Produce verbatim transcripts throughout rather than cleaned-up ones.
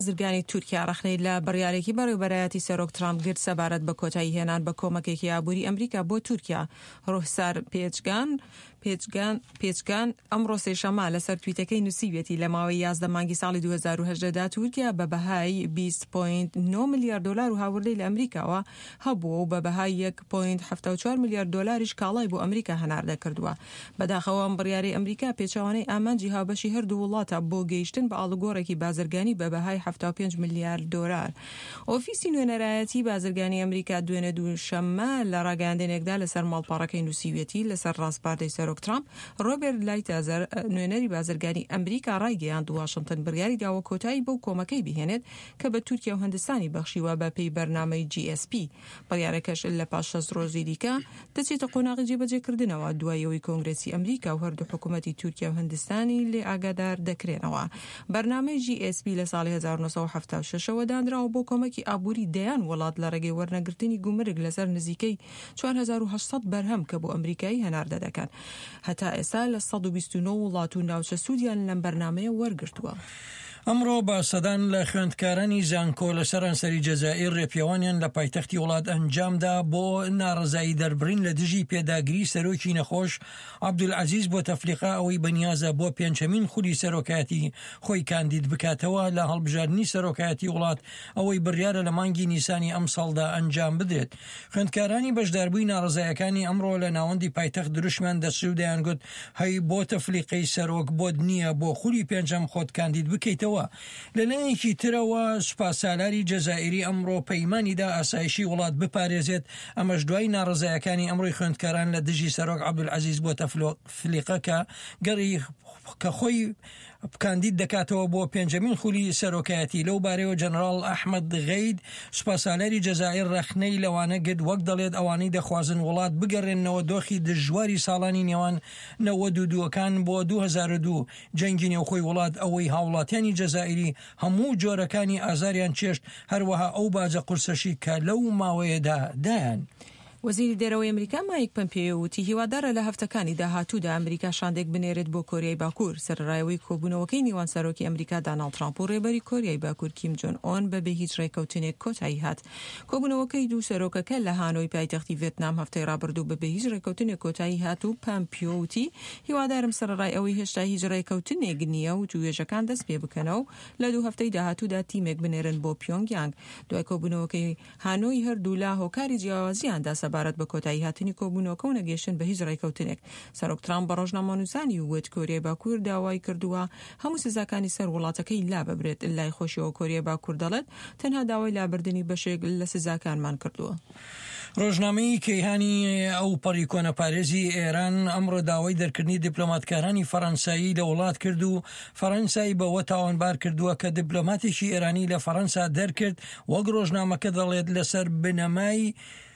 بازرگانی تورکیا ڕخنەی لە بڕیارێکی بەڕێوەبەرایەتی سەرۆک ترامپ گرت سەبارەت بە کۆتایی هێنان بە کۆمەکێکی ئابووری ئەمریکا بۆ تورکیا. ڕۆحسار پێچگان پێچگان پێچگان ئەمڕۆ سێشەمە لەسەر تویتەکەی نووسیوێتی لە ماوەی یازدە مانگی ساڵی دوو هەزار و هەژدە دا تورکیا بە بەهای بیست پۆینت نۆ ملیارد دۆلار و هاوردەی لە ئەمریکاوە هەبووە و بە بەهای یەک پۆینت هەفتە و چوار ملیارد دۆلاریش کاڵای بۆ ئەمریکا هەناردە کردووە. بەداخەوە ئەم بڕیارەی ئەمریکا پێچەوانەی ئامانجی هاوبەشی هەردوو وڵاتە بۆ گەیشتن بە ئاڵوگۆڕێکی بازرگانی بە بەهای هەفتە و پێنج ملیارد دۆلار. ئۆفیسی نوێنەرایەتی بازرگانی ئەمریکا دوێنێ دووشەممە لە ڕاگەیاندنێکدا لەسەر ماڵپەڕەکەی نووسیوێتی لەسەر ڕاستپاردەی سەرۆک ترامپ ڕۆبێرت لایتازەر نوێنەری بازرگانی ئەمریکا ڕایگەیاند واشنگتن بڕیاری داوە کۆتایی بەو کۆمەکەی بهێنێت کە بە تورکیا و هەندستانی بەخشیوە بە پێی بەرنامەی جی ئێس پی. بڕیارەکەش لە پاش شەش ڕۆژی دیکە دەچێتە قۆناغی جێبەجێکردنەوە دوایەوەی کۆنگرێسی ئەمریکا و هەردوو حکوومەتی تورکیا و هەندستانی لێ ئاگادار دەکرێنەوە. بەرنامەی جی ئێس پی لە ساڵی هەزار و نۆ سەد و هەفتە و شەشەوە دانراوە بۆ کۆمەکی ئابووری دەیان وڵات لە ڕێگەی وەرنەگرتنی گومرگ لەسەر نزیکەی چوار هەزار و هەشت بەرهەم کە بۆ ئەمریکایی هەناردە دەکەن. هەتا ئێستا لە سەد و بیست و نۆ وڵات و ناوچە سوودیان لەم بەرنامەیە وەرگرتووە. ئەمڕۆ باسەدان لە خوێندکارانی زانکۆ لە سەرانسەری جەزائیر ڕێپیاوانیان لە پایتەختی وڵات ئەنجامدا بۆ ناڕزایی دەربڕین لە دژی پێداگیری سەرۆکی نەخۆش عەبدولعەزیز بۆ تەفلیقا ئەوەی بەنیازە بۆ پێنجەمین خولی سەرۆکایەتی خۆی کاندید بکاتەوە لە هەڵبژاردننی سەرۆکایەتی وڵات ئەوەی بڕیارە لە مانگی نیسانی ئەم ساڵدا ئەنجام بدرێت. خوێندکارانی بەشداربووی ناڕزایەکانی ئەمڕۆ لە ناوەندی پایتەخت دروشمان دەسوودیان گوت هەی بۆ تەفلیقەی سەرۆک بۆت نییە بۆ خولی پێنجەم خۆت کاندید بکەیتەوە. لەلایەکی ترەوە سوپاسسالاری جەزائیری ئەمڕۆ پەیمانیدا ئاسایشی وڵات بپارێزێت. ئەمەش دوای ناڕزایەکانی ئەمڕۆی خوێندکاران لە دژی سەرۆک عەبدولعەزیز بۆ تەفلیقەکە گەڕی کە خۆی کاندید دەکاتەوە بۆ پێنجەمین خولی سەرۆکایەتی. لەو بارەوە جەنەڕاڵ ئەحمەد غەید سوپاسسالاری جەزائیر ڕەخنەی لەوانە گرت وەک دەڵێت ئەوانەی دەخوازن وڵات بگەڕێنەوە دۆخی دژواری ساڵانی نێوان نەوەد و دووەکان بۆ دوو هەزار و دوو جەنگی نێوخۆی وڵات ئەوەی هاوڵاتیانی جەزائیری هەموو جۆرەکانی ئازاریان چێشت هەروەها ئەو باجە قورسەشی کە لەو ماوەیەدا دایان. وەزیری دەرەوەی ئەمریکا مایک پۆمپیۆ وتی هیوادارە لە هەفتەکانی داهاتوودا ئەمریکا شاندێک بنێرێت بۆ کۆریای باکوور سەرڕایەوەی کۆبوونەوەکەی نێوان سەرۆکی ئەمریکا داناڵد ترامپ و ڕێبەری کۆریای باکوور کیم جۆن ئۆن بەبێ هیچ ڕێکەوتنێک کۆتایی هات. کۆبوونەوەکەی دوو سەرۆکەکە لە هانۆی پایتەختی ڤێتنام هەفتەی ڕابردوو بەبێ هیچ ڕێکەوتنێک کۆتایی هات و پۆمپیۆ وتی هیوادارم سەرڕای ئەوەی هێشتا هیچ ڕێکەوتنێک نییە و توێژەکان دەست پێ بکەنەوە لە دوو هەفتەی داهاتوودا تیمێک بنێرن بۆ پیۆنگیانگ. دوای کۆبوونەوەکەی هانۆی هەردوو لا هۆکاری جیاوازیاندا سەبارەت بە کۆتایی هاتنی کۆبوونەوەکە و نەگەیشتن بە هیچ ڕێکەوتنێک. سەرۆک ترامپ بە ڕۆژنامەنووسانی وت کۆریای باکوور داوای کردووە هەموو سزاکانی سەر وڵاتەکەی لا ببرێت. لای خۆشیەوە کۆریای باکوور دەڵێت تەنها داوای لابردنی بەشێک لە سزاکانمان کردووە. ڕۆژنامەی کەیهانی ئەو پەڕی کۆنەپارێزی ئێران ئەمڕۆ داوای دەرکردنی دیپلۆماتکارانی فەڕەنسایی لە وڵات کرد و فەڕەنسای بەوە تاوانبار کردووە کە دیپلۆماتێکی ئێرانی لە فەڕەنسا دەرکرد وەک ڕۆژنامەکە دەڵێت لەسەر بنەمای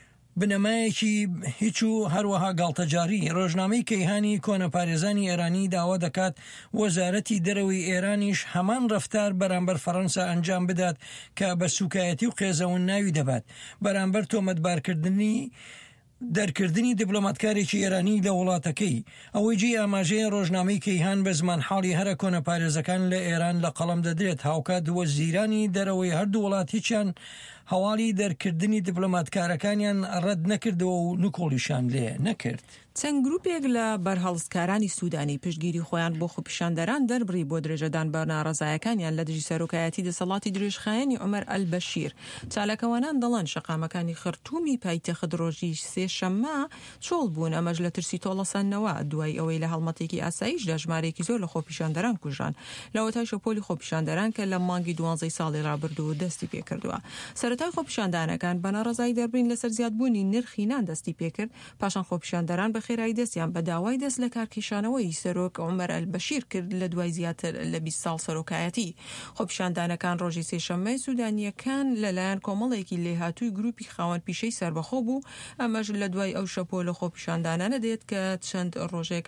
بنەمایەکی هیچ و هەروەها گاڵتەجاری. ڕۆژنامەی کەیهانی کۆنەپارێزانی ئێرانی داوا دەکات وەزارەتی دەرەوەی ئێرانیش هەمان ڕەفتار بەرامبەر فەڕەنسا ئەنجام بدات کە بە سوکایەتی و قێزەون ناوی دەبات بەرامبەر تۆمەتبارکردنی دەرکردنی دیپلۆماتکارێکی ئێرانی لە وڵاتەکەی. ئەوەی جێ ئاماژەیە ڕۆژنامەی کەیهان بە زمان حاڵی هەرە کۆنەپارێزەکان لە ئێران لە قەڵەم دەدرێت. هاوکات وەزیرانی دەرەوەی هەردوو وڵات هیچیان هەواڵی دەرکردنی دیپلۆماتکارەکانیان ڕەت نەکردەوە و نوکۆڵیشان لێ نەکرد. چەند گروپێک لە بەرهەڵسکارانی سوودانی پشتگیری خۆیان بۆ خۆپیشاندەران دەربڕی بۆ درێژەدان بە ناڕزایەکانیان لە دژی سەرۆکایەتی دەسەڵاتی درێژخایەنی عومەر ئەلبەشیر. چالاکەوانان دەڵێن شەقامەکانی خرتومی پایتەخت ڕۆژی سێشەممە چۆڵ بوون ئەمەش لە ترسی تۆڵەسەنەوە دوای ئەوەی لە هەڵمەتێکی ئاساییشدا ژمارەیەکی زۆر لە خۆپیشاندەران کوژان لەوەتای شەپۆلی خۆپیشاندەران کە لە مانگی دوانزەی ساڵی ڕابردوو دەستی پێکردووە. سەرەتای خۆپیشاندانەکان بە ناڕزایی دەربڕین لەسەر زیادبوونی نرخی نان دەستی پێکرد پاشان خۆپیشاندەران بە خێرایی دەستیان بە داوای دەست لە کارکێشانەوەی سەرۆک عومەر ئەلبەشیر کرد لە دوای زیاتر لە بیست ساڵ سەرۆکایەتی. خۆپیشاندانەکان ڕۆژی سێشەممەی سوودانیەکان لەلایەن کۆمەڵێکی لێهاتووی گروپی خاوەن پیشەی سربەخۆ بوو. ئەمەش لە دوای ئەو شەپۆ لە خۆپیشاندانانە دێت کە چەند ڕۆژێک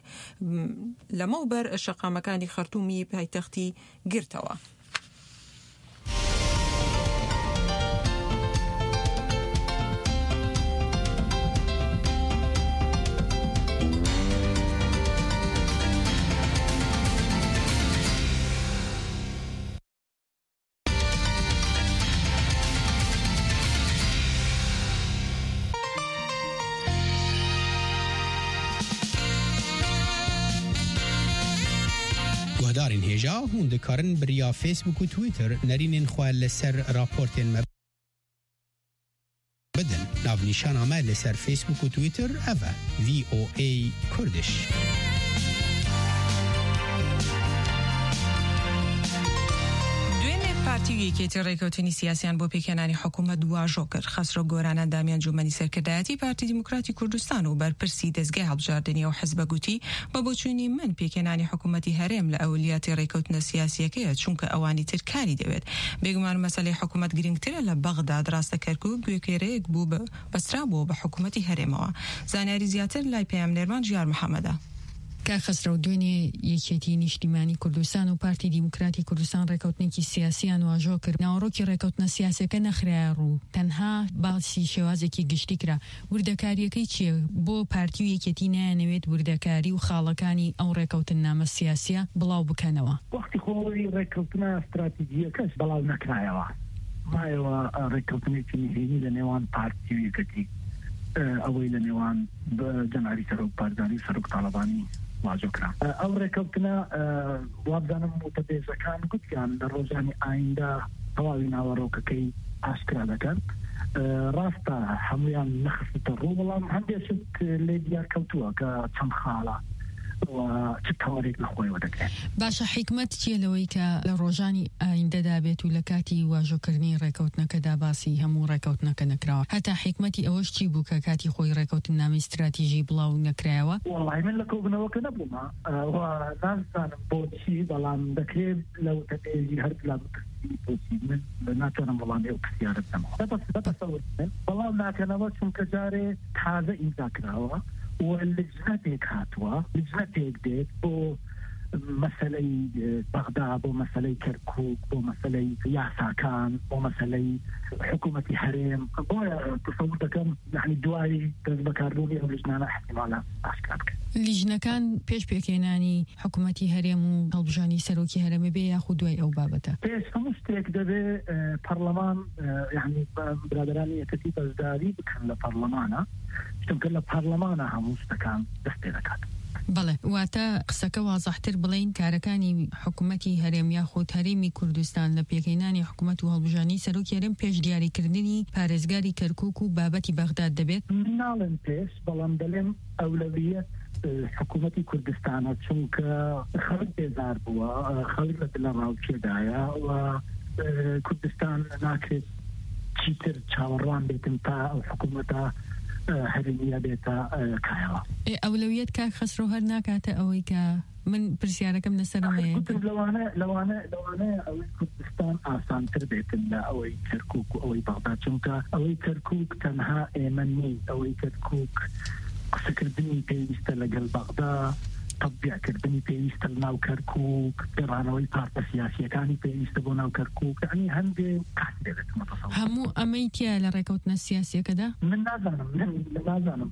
لەمەوبەر شەقامەکانی خەرتومی پایتەختی گرتەوە. دارین هجا هون دکارن بریا فیسبوک و تویتر نرینین خواه لسر راپورتین مب بدن ناو نیشان آمه لسر فیسبوک و تویتر اوه وی او ای کردش. پارتی یەکێتی ڕێکەوتنی سیاسیان بۆ پێکهێنانی حکوومەت واژۆ کرد. خەسرۆ گۆرانە دامیان جومەنی سەرکردایەتی پارتی دیموکراتی کوردستان و بەرپرسی دەستگای هەڵبژاردننی و حزبە گوتی بە بۆچوونی من پێکهێنانی حکوومەتی هەرێم لە ئەولیاتی ڕێکەوتنە سیاسیەکەیە چونکە ئەوانی تر کاری دەوێت. بێگومان مەسەلەی حکوومەت گرنگترە لە بەغداد ڕاستە کەرکووک گوێکێرەیەک بوو بەسترا بوو بە حکوومەتی هەرێمەوە. زانیاری زیاتر لای پەیامنێرمان ژیار محەممەدە. کا خسرو دوێنێ یەکێتی نیشتیمانی کوردستان و پارتی دیموکراتی کوردستان ڕێکەوتنێکی سیاسیان واژۆ کرد. ناوەڕۆکی ڕێکەوتنە سیاسیەکە نەخرایە ڕوو، تەنها باسی شێوازێکی گشتی کرا. وردەکاریەکەی چییە؟ بۆ پارتی و یەکێتی نایانەوێت وردەکاری و خاڵەکانی ئەو ڕێکەوتن نامە سیاسیە بڵاو بکەنەوە؟ وەختی خۆی ڕێکەوتنە استراتیجیەکەش بەڵاو نەکرایەوە. مایەوە ڕێکەوتنێکی نهێنی لە نێوان پارتی و یەکێتی ئەوەی لە نێوان جەنابی سەرۆک بارزانی سەرۆک تاڵەبانی واجۆکرا. ئەو ڕێکەوتنە وابزانم متەبێزەکان گوتیان لە ڕۆژانی ئایندا تەواوی ناوەڕۆکەکەی ئاشکرا دەکەن. ڕاستە هەمویان نەخستە ڕوو، بەڵام هەندێکت لێ دیار کەوتووە کە چەند خاڵە و چ تەوەرێک لەخۆیەوە دەکرێت. باشە حکمت چیە لەوەی کە لە ڕۆژانی ئایندەدا بێت و لە کاتی واژۆکردنی ڕێکەوتنەکەدا باسی هەموو ڕێکەوتنەکە نەکراوە؟ هەتا حکمەتی ئەوەش چی بوو کە کاتی خۆی ڕێکەوتن نامی استراتیژی بڵاو نەکرایەوە؟ وەڵای من لە کۆبنەوەکە نەبوومە و نازانم بۆچی، بەڵام دەکرێت لەو تەپێژی هەر لا من ناتوانم بەڵام ئێو پرسیارت دەمەوە بەتەسەوور بەڵام ناکەنەوە چونکە جارێ تازە ئیمزا کراوە و لجنەتێک هاتووە، لجنەتێک دێت بۆ مەسەلەی بەغدا، بۆ مەسەلەی کەرکووک، بۆ مەسەلەی یاساکان، بۆ مەسەلەی حکوومەتی هەرێم. بۆیە تەسەوور دەکەم یعنی دوای دەست بەکاربوونی ئەو لجنانە احتیمالە ئاشکار بکەن. لیژنەکان پێش پێکهێنانی حکوومەتی هەرێم و هەڵبژاردننی سەرۆکی هەرێمە بێ یاخود دوای ئەو بابەتە؟ پێش هەموو شتێک دەبێ پەرلەمان یعنی برادرانی یەکەتی بەشداری بکەن لە پەرلەمانە، چونکە لە پەرلەمانە هەموو شتەکان دەست پێ دەکات. بەڵێ، واتە قسەکە وازەحتر بڵین کارەکانی حکوومەتی هەرێم یاخود هەرێمی کوردستان لە پێکهێنانی حکوومەت و هەڵبژاردننی سەرۆکی هەرێم پێش دیاریکردنی پارێزگاری کەرکووک و بابەتی بەغداد دەبێت؟ ناڵێن پێش، بەڵام دەڵێن ئەولەویەت حکوومەتی کوردستانە، چونکە خەڵک بێزار بووە، خەڵک لە ڕاوچێدایە و کوردستان ناکرێت چیتر چاوەڕوان بێتن تا ئەو حکوومەتە هەرێمیە بێتە کایەوە. ئەولەویەت کاک خەسرۆ هەر ناکاتە ئەوەی کە من پرسیارەکەم لەسەرمەیە لەوانە لەوانە لەوانە ئەوەی کوردستان ئاسانتر بێتن لە ئەوەی کەرکووک و ئەوەی بەغداد، چونکە ئەوەی کەرکووک تەنها ئێمە نین، ئەوەی کەرکووک قسەکردنی پێویستە لەگەڵ بەغدا، تەبیعکردنی پێویستە لە ناو کەرکووک، گەڕانەوەی پارتە سیاسیەکانی پێویستە بۆ ناو کەرکووک، یعنی هەندێک کات دەبێت مەتەسەوور. هەموو ئەمەی تیا لە ڕێکەوتنە سیاسیەکەدا؟ من نازانم من نازانم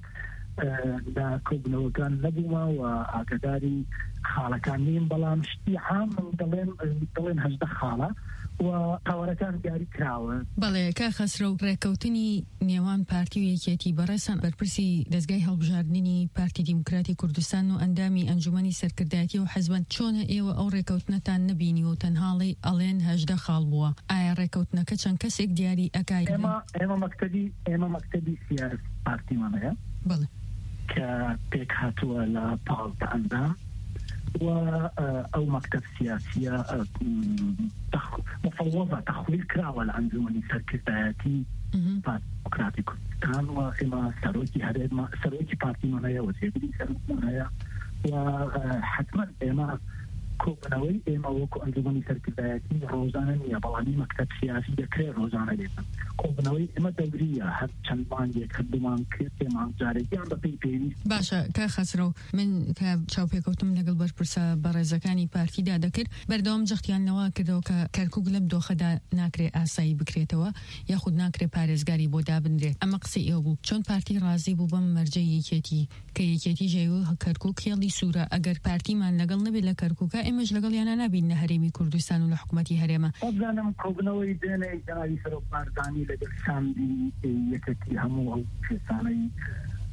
لە کۆبنەوەکان نەبوومە و ئاگداری خاڵەکان نیم، بەڵام شتی عام من دەڵێن دەڵێن هەژدە خاڵە و قاوەرەکان دیاری کراوە. بەڵێ، کا خەسرۆ ڕێکەوتنی نێوان پارتی و یەکێتی بەڕێسان بەرپرسی دەستگای هەڵبژاردننی پارتی دیموکراتی کوردستان و ئەندامی ئەنجومەنی سەرکردایەتی و حەزبەن چۆنە ئێوە ئەو ڕێکەوتنەتان نبینی و تەنهاڵی ئەڵێن هەژدە خاڵ بووە؟ ئایا ڕێکەوتنەکە چەند کەسێک دیاری ئەکای؟ ئێمە ئێمە مەکتەبی ئێمە مەکتەبی سیاسی پارتیمانەیە، بەڵێ، کە پێک هاتووە لە پاڵتە ئەندام و ئەو مەکتەب سیاسیە مفەوەضە تەخویل کراوە لە ئەنجومەنی سەرکردایەتی دیموکراتی کوردستان و ئێمە سەرۆکی هەرێمە سەرۆکی پارتیمانەیە و سێبری سەرۆکمانەیە و حتمما ئێمە کۆبنەوەی ئێمە وەکو ئەنجومەنی سەرکردایەتی ڕۆژانە نییە، بەڵامی مەکتەب سیاسی دەکرێت ڕۆژانە بێتن. کۆبنەوەی ئێمە دەوریە، هەر چەند مانگێک هەردوومان کرد پێمان جارێکیان بەپێی پێویست. باشە، کا خەسرۆ من کە چاوپێکەوتم لەگەڵ بەرپرسە بەڕێزەکانی پارتیدا دەکرد، بەردەوام جەختیانەوە کردەوە کە کەرکووک لەم دۆخەدا ناکرێ ئاسایی بکرێتەوە یاخود ناکرێ پارێزگاری بۆ دابنرێت. ئەمە قسەی ئێوە بوو. چۆن پارتی ڕازی بوو بەم مەرجەی یەکێتی کە یەکێتی ژێوە کەرکووک خێڵی سوورە؟ ئەگەر پارتیمان لەگەڵ نەبێت لە کەرکووکە ئێمەش لەگەڵ یانە نابین لە هەرێمی کوردستان و لە حکوومەتی هەرێمە. ئەزانم کۆبنەوەی دێنەی جەنابی سەرۆک بارزانی لەگەڵ شاندی یەکەتی هەموو ئەو کێسانەی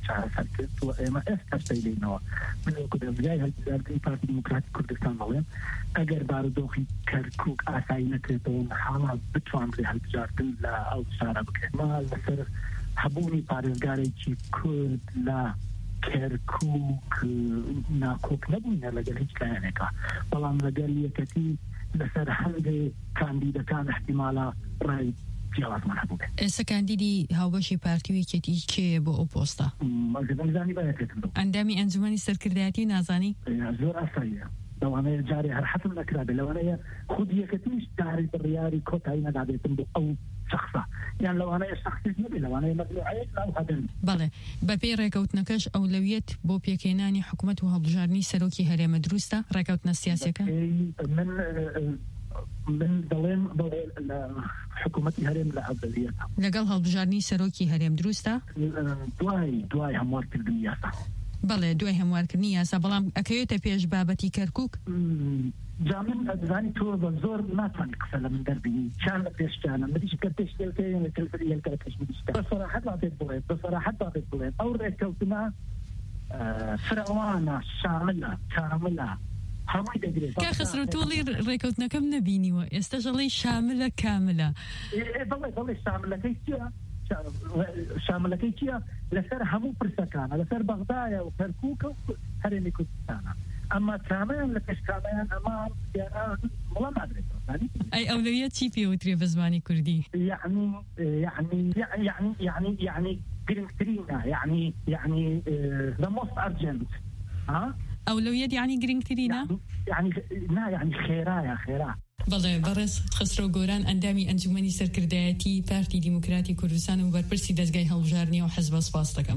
چارەسەر کرد و ئێمە ئێستا سەیرینەوە من وەکو دەستگای هەڵبژاردننی پارتی دیموکراتی کوردستان دەڵێم ئەگەر بارودۆخی کەرکووک ئاسایی نەکرێتەوە حاڵات بتوانرێ هەڵبژاردن لە ئەو شارە بکرێت ما لەسەر هەبوونی پارێزگارێکی کورد لە کەرکووک ناکۆک نەبووینە لەگەر هیچ لایەنێکە بەڵام لەگەر یەکەتی لەسەر هەندێک کاندیدەکان احتیمالە ڕای جیاوازمان هەبوو بێت. ئێستا کاندیدی هاوبەشی پارتی و یەکێتی کێیە بۆ ئەو پۆستە؟ مەزانی بەیەکێتم بوو. ئەندامی ئەنجومەنی سەرکردایەتی نازانی؟ زۆر ئاساییە. لەوانەیە جارێ هەر حەتم نەکرابێت لەوانەیە خود یەکەتیش جارێ بڕیاری کۆتایی نەدابێتم بۆ ئەو شخصە یان لەوانەیە شخصێک نەبێت لەوانەیە مەزروعەیەک لاو هەبن. بەڵێ بەپێی ڕێکەوتنەکەش ئەولەویەت بۆ پێکهێنانی حکوومەت و هەڵبژاردننی سەرۆکی هەرێمە دروستە ڕێکەوتنە سیاسیەکە؟ من من دەڵێم لە حکوومەتی هەرێم لە ئەولەویەتە لەگەڵ هەڵبژاردننی سەرۆکی هەرێم دروستە؟ دوای دوای هەموارکردنی یاسا. بەڵێ دوای هەموارکردنی یاسا بەڵام ئەکەوێتە پێش بابەتی کەرکووک؟ جا من ئەزانی تۆ بە زۆر ناتوانانی قسە لە من دەربینی چیان لە پێشچانە مریش کە پێشتێکەیە لە تەلەفۆنی هەڵکە پێشبینیشتە بەسەراحەت بابێت بڵێت بەسەراحەت بابێت بڵێت ئەو ڕێککەوتنە فراوانە شاملە کاملە هەمووی دەگرێت. کە خسرۆ تۆڵی ڕێکەوتنەکەم نەبینیوە ئێستا ژەڵی شاملە کاملە. بڵێ بڵێ شاملەکەی چییە؟ شاملەکەی چییە؟ لەسەر هەموو پرسەکانە لەسەر بەغدایە و کەرکووکە و هەرێمی کوردستانە ئەمە کامیان لە پێشکامیان ئەمە وەڵام نادرێتەوە. ئەی ئەولەویەت چی پێوترێ بە زمانی کوردی؟ یعنی یعنی یعنی یعنی یعنی گرنگترینە یعنی یعنی the most urgent. ها؟ ئەولەویەت یعنی گرنگترینە؟ یعنی نا یعنی خێرایە خێرا. بەڵێ بەڕێز خسرۆ گۆران ئەندامی ئەنجومەنی سەرکردایەتی پارتی دیموکراتی کوردستان و بەرپرسی دەستگای هەڵبژاردننی و حەزب سپاس دەکەم.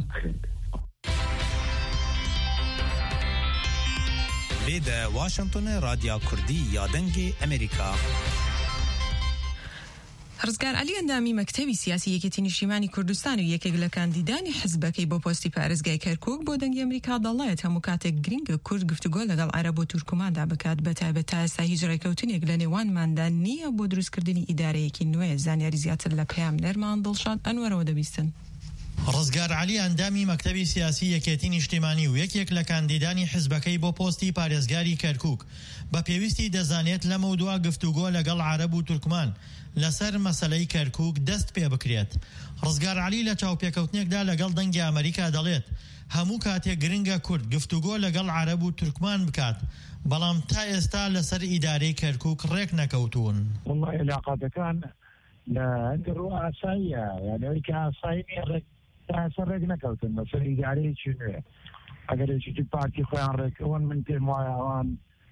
لێدە واشنگتن رادیو کوردی یادەنگی ئەمریکا. ڕزگار عەلی ئەندامی مەکتەبی سیاسی یەکێتی نیشتیمانی کوردستان و یەکێک لە کاندیدانی حزبەکەی بۆ پۆستی پارێزگای کەرکووک بۆ دەنگی ئەمریکا دەڵێت هەموو کاتێک گرنگە کورد گفتوگۆ لەگەڵ عەرەب و تورکماندا بکات بەتایبەت تا ئێستا هیچ ڕێکەوتنێک لە نێوانماندا نییە بۆ دروستکردنی ئیدارەیەکی نوێ. زانیاری زیاتر لە پەیام نەرمان دڵشاد ئەنوەرەوە دەبیستن. ڕزگار عەلی ئەندامی مەکتەبی سیاسی یەکێتی نیشتیمانی و یەکێک لە کاندیدانی حزبەکەی بۆ پۆستی پارێزگاری کەرکووک بە پێویستی دەزانێت لە مەودووە گفتوگۆ لەگەڵ عەرەب و تورکمان لەسەر مەسەلەی کەرکووک دەست پێ بکرێت. ڕزگار عەلی لە چاوپێکەوتنێکدا لەگەڵ دەنگی ئەمریکا دەڵێت هەموو کاتێک گرنگە کورد گفتوگۆ لەگەڵ عەرەب و تورکمان بکات بەڵام تا ئێستا لەسەر ئیدارەی کەرکووک ڕێک نەکەوتوون. والله علاقاتەکان لە هەندێک ڕوو ئاساییە یعنی ئەوەی کە ئاسایی نییە سەر ڕێک نەکەوتن بەسەر ئیدارەیەکی نوێ ئەگەر هیچی پارتی خۆیان ڕێکەوەن من پێم وایە ئەوان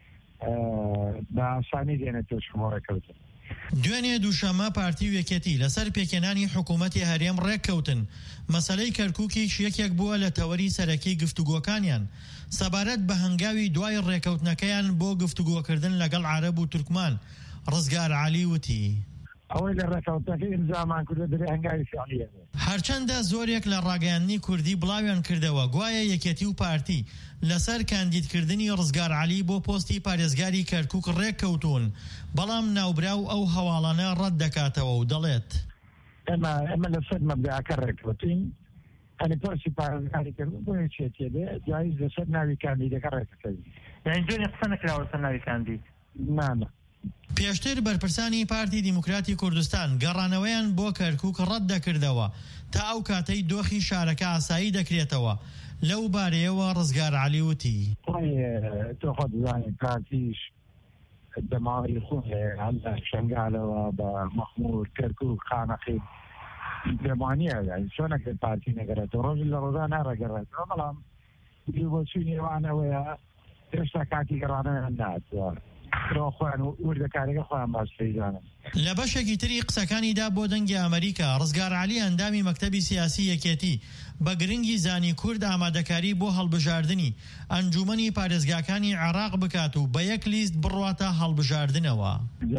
بە ئاسانی دێنێتەوە شمۆ ڕێکەوتن. دوێنێ دووشەمە پارتی و یەکێتی لەسەر پێکێنانی حکوومەتی هەرێم ڕێککەوتن. مەسەلەی کەرکووکیش یەکێک بووە لە تەوەری سەرەکی گفتوگۆکانیان سەبارەت بە هەنگاوی دوای ڕێکەوتنەکەیان بۆ گفتوگۆکردن لەگەڵ عەرەب و تورکمان. ڕزگار عەلی وتی ئەوەی لە ڕێکەوتنەکەی ئیمزامان کردو دەبێت هەنگاوی فعلیە. هەرچەندە زۆرێک لە ڕاگەیاندنی کوردی بڵاویان کردەوە گوایە یەکێتی و پارتی لەسەر کاندیدکردنی ڕزگار عەلی بۆ پۆستی پارێزگاری کەرکووک ڕێککەوتون بەڵام ناوبراو ئەو هەواڵانە ڕەت دەکاتەوە و دەڵێت ئێمە ئێمە لەسەر مەبدەعەکە ڕێککەوتین ئەنی پۆستی پارێزگاری کەرکووک بۆ یەکێتیە بێ جایز لەسەر ناوی کاندیدەکە ڕێکەکەین. یعنی دوێنێ قسە نەکراوە لەسەر ناوی کاندید؟ نانە. پێشتر بەرپرسانی پارتی دیموکراتی کوردستان گەڕانەوەیان بۆ کەرکووک ڕەت دەکردەوە تا ئەو کاتەی دۆخی شارەکە ئاسایی دەکرێتەوە. لەو بارەیەوە ڕزگار عەلی وتی تۆ خۆت بزانین پارتیش دەماوەی خۆی هەم لە شەنگالەوە بە مەخموور کەرکووک خانەقی دەمانیە چۆنەکە پارتی نەگەڕێتەوە ڕۆژ لە ڕۆژان ناڕێگەڕێتەوە بەڵام بۆچوی نێوانەوەیە هێشتا کاتی گەڕانەوەیان نهاتووە. لە بەشێکی تری قسەکانیدا بۆ دەنگی ئەمریکا ڕزگار عەلی ئەندامی مەکتەبی سیاسی یەکێتی بە گرنگی زانی کورد ئامادەکاری بۆ هەڵبژاردننی ئەنجومەنی پارێزگاکانی عێراق بکات و بە یەک لیست بڕواتە هەڵبژاردنەوە.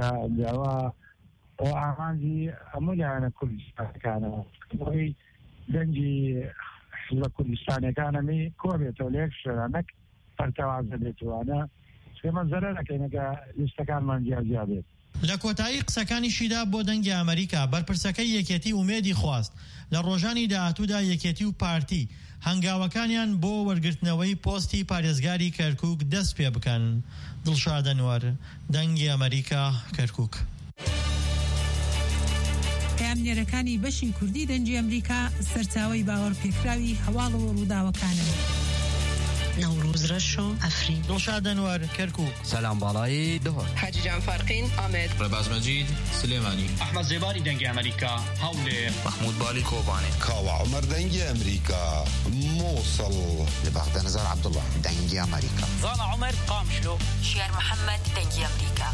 ئەو ئامانجی هەموو لایەنە کوردستانەکانەوە بۆی دەنگی لە کوردستانەکانەمی کۆبێتەوە لە یەک شوێنێک پەرتەوازە بێتوانە ئێمە زەرەرەکەینەکە لیستەکانمان جیاجیا بێت. لە کۆتایی قسەکانیشیدا بۆ دەنگی ئەمریکا بەرپرسەکەی یەکێتی ومێدی خواست لە ڕۆژانی داهاتوودا یەکێتی و پارتی هەنگاوەکانیان بۆ وەرگرتنەوەی پۆستی پارێزگاری کەرکووک دەست پێ بکەن. دڵشاد ئەنوەر، دەنگی ئەمریکا، کەرکووک. کامیێرەکانی بەشی کوردی دەنگی ئەمریکا سەرچاوەی باوەڕپێکراوی هەواڵەوە ڕووداوەکانن. نوروز رشو افرین. دڵشاد ئەنوەر، کەرکووک. سەلام باڵایی دهۆر. حاجی جان فارقین ئامێد. ڕێباز مەجید سلێمانی. ئەحمەد زێباری دەنگی ئەمریکا هەولێر. محمود بالی کۆبانێ. کاوە عومەر دەنگی ئەمریکا مووسڵ. لە بەغدە نەزار عەبدوڵڵا دەنگی ئەمریکا. زانا عومەر قامشلۆ. شیار محەممەد دەنگی ئەمریکا.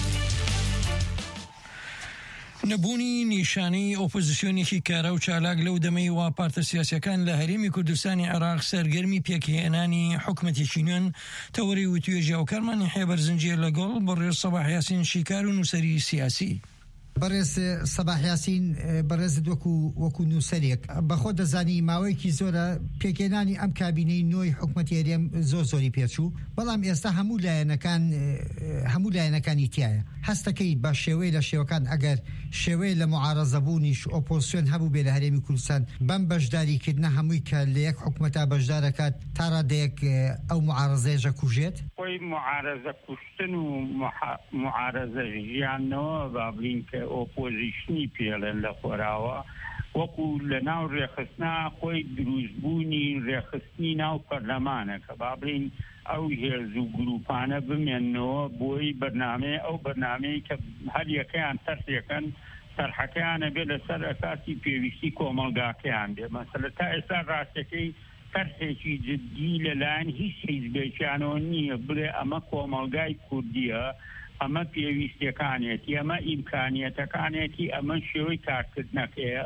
نەبوونی نیشانەی ئۆپۆزیسیۆنێکی کارا و چالاک لەو دەمەی وا پارتە سیاسیەکان لە هەرێمی کوردستانی عێراق سەرگەرمی پێکهێنانی حکومەتێکی نوێن تەوەری و توێژی و کارمانی هێبەر زنجێر لەگەڵ بەڕێز سەباح یاسین شیکار و نووسەری سیاسی. بەڕێز سەباح یاسین بەڕێزت وەکو وەکو نووسەرێک بەخۆ دەزانی ماوەیەکی زۆرە پێکهێنانی ئەم کابینەی نۆی حکومەتی هەرێم زۆر زۆری پێچوو، بەڵام ئێستا هەموو لایەنەکان هەموو لایەنەکانی تایە. هەستەکەیت بە شێوەی لە شێوەکان ئەگەر شێوەی لە معارەزەبوونیش ئۆپۆزیسیۆن هەبوو بێ لە هەرێمی کوردستان بەم بەشداریکردنە هەمووی کە لە یەک حکومەتا بەشدارەکات تا ڕادەیەک ئەو معارەزەیەژە کوژێت؟ خۆی معارەزە کوشتن و معارەزە ژیانەوە با بڵین کە ئۆپۆزیشنی پێڵێن لە خۆراوە وەکو لە ناو ڕێخستنا خۆی دروستبوونی ڕێخستنی ناو پەرلەمانە کە با بڵین ئەو هێز و گروپانە بمێنەوە بۆی بەرنامەیە ئەو بەرنامەی کە هەر یەکەیان تەرسێکەن سەرحەکەیانە بێ لەسەر ئەساسی پێویستی کۆمەڵگاکەیان بێ. مەسەلە تا ئێستا ڕاستەکەی تەرسێکی جدی لەلایەن هیچ حیزبێکیانەوە نییە بڵێ ئەمە کۆمەڵگای کوردیە، ئەمە پێویستیەکانێتی، ئەمە ئیمکانیەتەکانێتی، ئەمە شێوەی کارکردنەکەیە،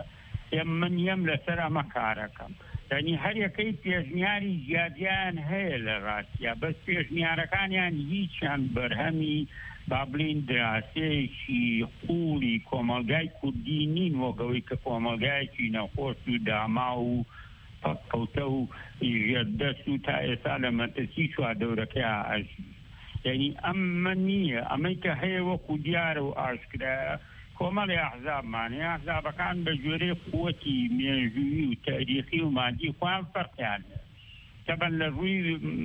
من یەم لەسەر ئەمە کارەکەم. یعنی هەر یەکەی پێشنیاری زیادیان هەیە لە ڕاستیە، بەس پێشنیارەکانیان هیچیان بەرهەمی با بڵین دراسەیەکی قوڵی کۆمەڵگای کوردی نین وەگەوەی کە کۆمەڵگایەکی نەخۆش و داما و پەقکەوتە و ژێردەست و تا ئێستا لە مەترسی چواردەورەکەی ئاژی. یعنی ئەمە نییە، ئەمەی کە هەیە وەکو دیارە و ئاشکرایە کۆمەڵی ئەحزابمانێ ئەحزابەکان بە ژێرەی قووەتی مێژووی و تاریخی و مادی خۆیان فەرقیان تەبەن لە ڕووی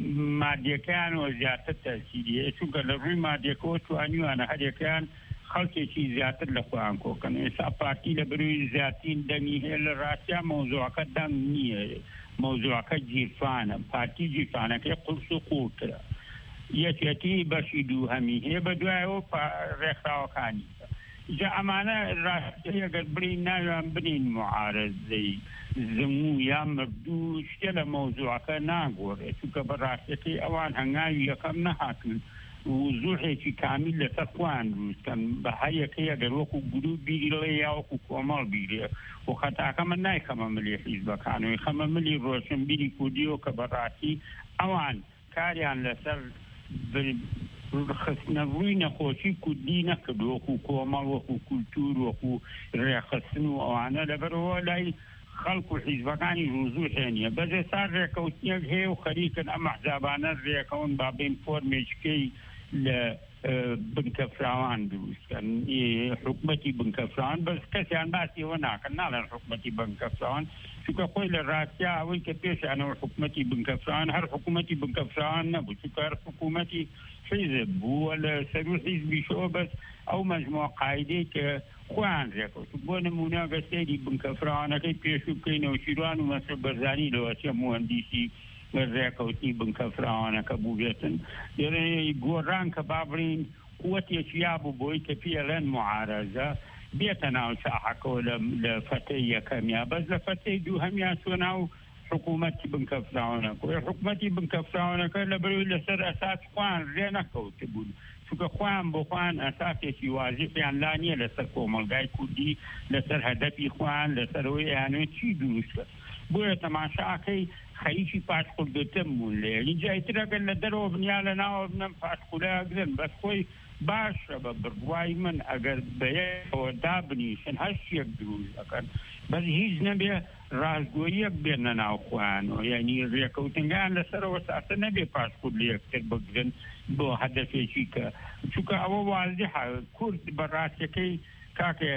مادیەکانەوە زیاتر تەسیریە، چونکە لە ڕووی مادیەکەەوە توانیوانە هەرێکیان خەڵکێکی زیاتر لە خۆیان کۆکەن. ئێستا پارتی لە بروی زیاترین دەمی هەیە لە ڕاستیان مۆزوعەکە دەم نییە، مۆزوعەکە جیرفانە، پارتی جیرفانەکەی قورس و قوڵترە، یەکێتی بەشی دوو هەمی هەیە بە دوایەوە ڕێکخراوەکانی. جا ئەمانە ڕاستی ئەگەر برین ناویان بنین معارەزەی زموو یا مردوو شتێ لە مۆزوعەکە ناگۆڕێت، چونکە بەڕاستەکەی ئەوان هەنگاوی یەکەم نەهاتون وزوحێکی کامیل لەسەر خۆیان دروستکەن بە هەر یەکەی ئەگەر وەکو گروپ بیرڵێ یا وەکو کۆمەڵ بیرێ و خەتاکە من نایخەمە ملی حیزبەکانەوەی خەمە ملی ڕۆشنبیری کوردیەوە کە بەڕاستی ئەوان کاریان لەسەر خستنە ڕووی نەخۆشی کوردی نەکرد وەکو کۆمەڵ وەکو کولتور وەکو ڕێخستن و ئەوانە لەبەرەوە لای خەڵک و حیزبەکانی ڕووزوو هێنیە بەجێ سا ڕێکەوتنیەک هەیە و خەریکن ئەم ئەحزابانە ڕێکەون با بین فۆرمێچکەی لە بنکەفراوان دروستکەن حکومەتی بنکەفراوان بەس کەسیان باسیەوە ناکەن ناڵێن حکومەتی بنکەفراوان چونکە خۆی لە ڕاستیا ئەوەی کە پێشانەوە حکومەتی بنکەفراوان هەر حکومەتی بنکەفراوان نەبوو چونکە هەر حکومەتی حیزب بووە لە سەروو حیزبیشەوە بەس ئەو مەجموعە قاعدەی کە خۆیان ڕێکەوت بۆ نمونە گەستێری بنکەفراوانەکەی پێشوو بکەینەوە شیروان و مەسر بەرزانی لەوە چە مهندیسی ڕێکەوتی بنکەفراوانەکە بوو بێتن گۆڕان کە بابڕین قووەتێکی یابوو بۆی کە پێڵێن معارەزە بێتە ناو ساحەکەەوە لە فەتەی یەکەمیا بەس لە فەتەی دوو هەمیان چۆ ناو حکوومەتی بنکەفراوانەکە حکوومەتی بنکەفراوانەکە لە بەروی لەسەر ئەساس خوان ڕێ نەکەوت بوون چونکە خوان بۆ خوان ئەساسێکی وازیفیان لا نییە لەسەر کۆمەڵگای کوردی لەسەر هەدەفی خوان لەسەرەوەی یانوێت چی دروستە بۆیە تەماشاکەی خەریکی پاشخوردتم بوون لێ جایترەگەن لە دەرەوە بنیا لە ناوە بنەم پاشخوراگرن بەس خۆی باشە بە بڕوای من ئەگەر بەیەوە دابنیشن هەشتێک دروست دەکەن بەس هیچ نەبێ ڕازگۆیەک بێنە ناو خوانەوە یعنی ڕێکەوتنگان لەسەرەوە ساسە نەبێ پاشخورد لە یەکتر بگرن بۆ هەدەفێکی کە چونکە ئەوە واضحە کورد بەڕاستیەکەی کاکە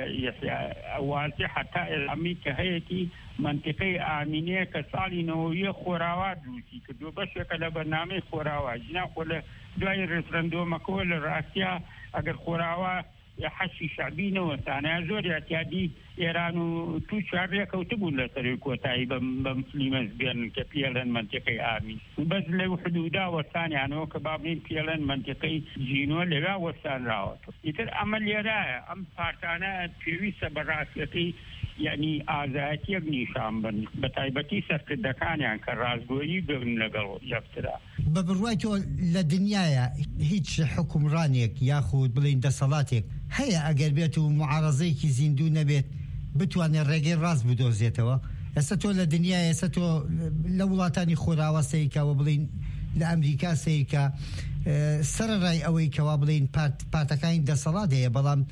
واضحە تا ئێلامی کە هەیەی منطقەی ئامینەیە کە ساڵی نەوەویە خۆراوا دروستی کردووە بەشێکە لە بەرنامەی خۆراوا ژنا خۆ لە دوای ڕێفرەندۆمەکەوە لە ڕاستیا ئەگەر خۆراوا حەشی شعبینەوە سانەیە زۆر یاتیادی ئێران و تو چارڕێکەوتە بوون لە سەروی کۆتایی بە مسلیمە بێن کە پێڵەن منطقەی ئامین بەس لەو حدودا وەستانیانەوە کە با بڵین پێڵەن منطقەی جینۆ لەوێ وەستانراوەتەوە ئیتر ئەمە لێرایە ئەم پارتانە پێویستە بەڕاستیەکەی یعنی ئازایەتیەک نیشان بن بە تایبەتی سەرکردەکانیان کە ڕازگۆیی بن لەگەڵ یەکترا بە بڕوای تۆ لە دنیاە هیچ حکومڕانێک یاخود بڵین دەسەڵاتێک هەیە ئەگەر بێت و معارەزەیەکی زیندوو نەبێت بتوانێت ڕێگەی ڕاست بدۆزێتەوە ئێستا تۆ لە دنیای ئێستا تۆ لە وڵاتانی خۆراوە سەیکەوە بڵین لە ئەمریکا سەیکە سەرڕای ئەوەی کەوا بڵین پارتەکانی دەسەڵات هەیە بەڵام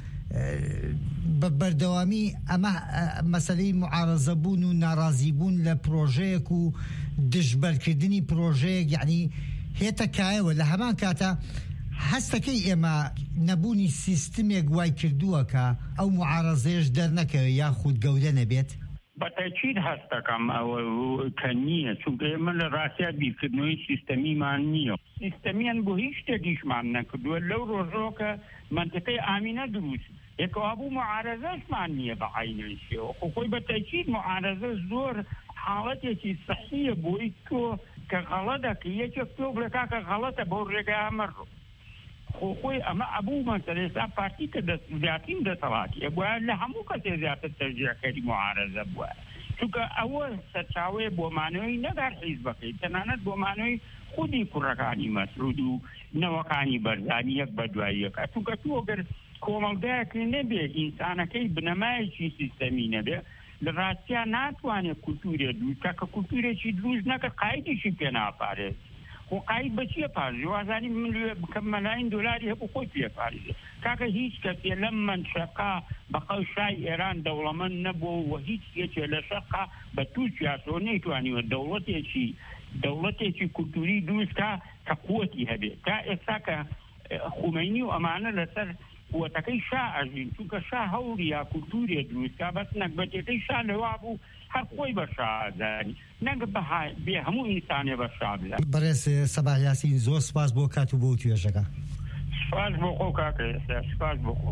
بەردەوامی ئەمە مەسەلەی معارەزە بوون و ناڕازی بوون لە پرۆژەیەک و دژبەرکردنی پرۆژەیەک یعنی هێتە کایەوە لە هەمان کاتە هەستەکەی ئێمە نەبوونی سیستمێک وای کردووە کە ئەو معارەزەیەش دەرنەکەوێت یاخود گەورە نەبێت بەتەکید هەستەکەم ئەوە کە نییە چونکە ئێمە لە ڕاستیا بیرکردنەوەی سیستەمیمان نییە سیستەمیان بۆ هیچ شتێکیشمان نەکردووە لەو ڕۆژەوە کە منطقەی ئامینە دروست یەکەوا بوو معارەزەشمان نییە بە عینیشەوە خۆی بەتەکید معارەزە زۆر حاڵەتێکی سەحیە بۆی تۆ کە غەڵەتە کە یەکێک تۆ بڵێکا کە غەڵەتە بۆ ڕێگای ئەمەڕۆ خۆی ئەمە ئەبوو مەسەلەی پارتی کە زیاترین دەسەڵاتی بووە لە هەموو کەسێ زیاتر تەرجیحکاری معارەزە بووە چونکە ئەوە سەرچاوەیە بۆ مانەوەی نەگار حیزبەکەی تەنانەت بۆ مانەوەی خودی کوڕەکانی مەسعود و نەوەکانی بەرزانی یەک بە دوای یەکە چونکە تۆ ئەگەر کۆمەڵگەیەکی نەبێ ئینسانەکەی بنەمایەکی سیستەمی نەبێ لە ڕاستیا ناتوانێت کولتورێ دروستکە کە کولتورێکی دروست نەکرد قایدیشی پێ ناپارێت خۆ قاید بەچیە پارێ وازانی من بکەم مەلاین دۆلاری هەبوو خۆی پێ پارێزێ کاکە هیچ کەسێ لەم منشەقا بەقەو شای ئێران دەوڵەمەند نەبوو و هیچ یەکێ لە شەقا بە تووشیاسۆ نەیتوانیوە دەوڵەتێکی دەوڵەتێکی کولتوری دروستکە کە قووەتی هەبێت تا ئێستا کە خومەینی و ئەمانە لەسەر قووەتەکەی شا ئەژین چونکە شا هەوڵی یا کولتورێ دروستکە بەس نەکبەتەکەی شا لەوا بوو هەر خۆی بە شازانی نەگە بێ هەموو ئینسانێ بە شابلا بەڕێز سەباح یاسین زۆر سپاس بۆ کات و بۆ توێژەکە سپاس بۆ خۆ کاکە سپاس بۆ خۆ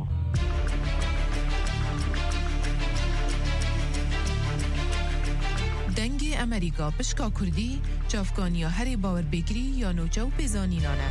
دەنگی ئەمریکا پشکا کوردی چافکانیا هەرێ باوەربێگری یا نۆچە و پێزانینانە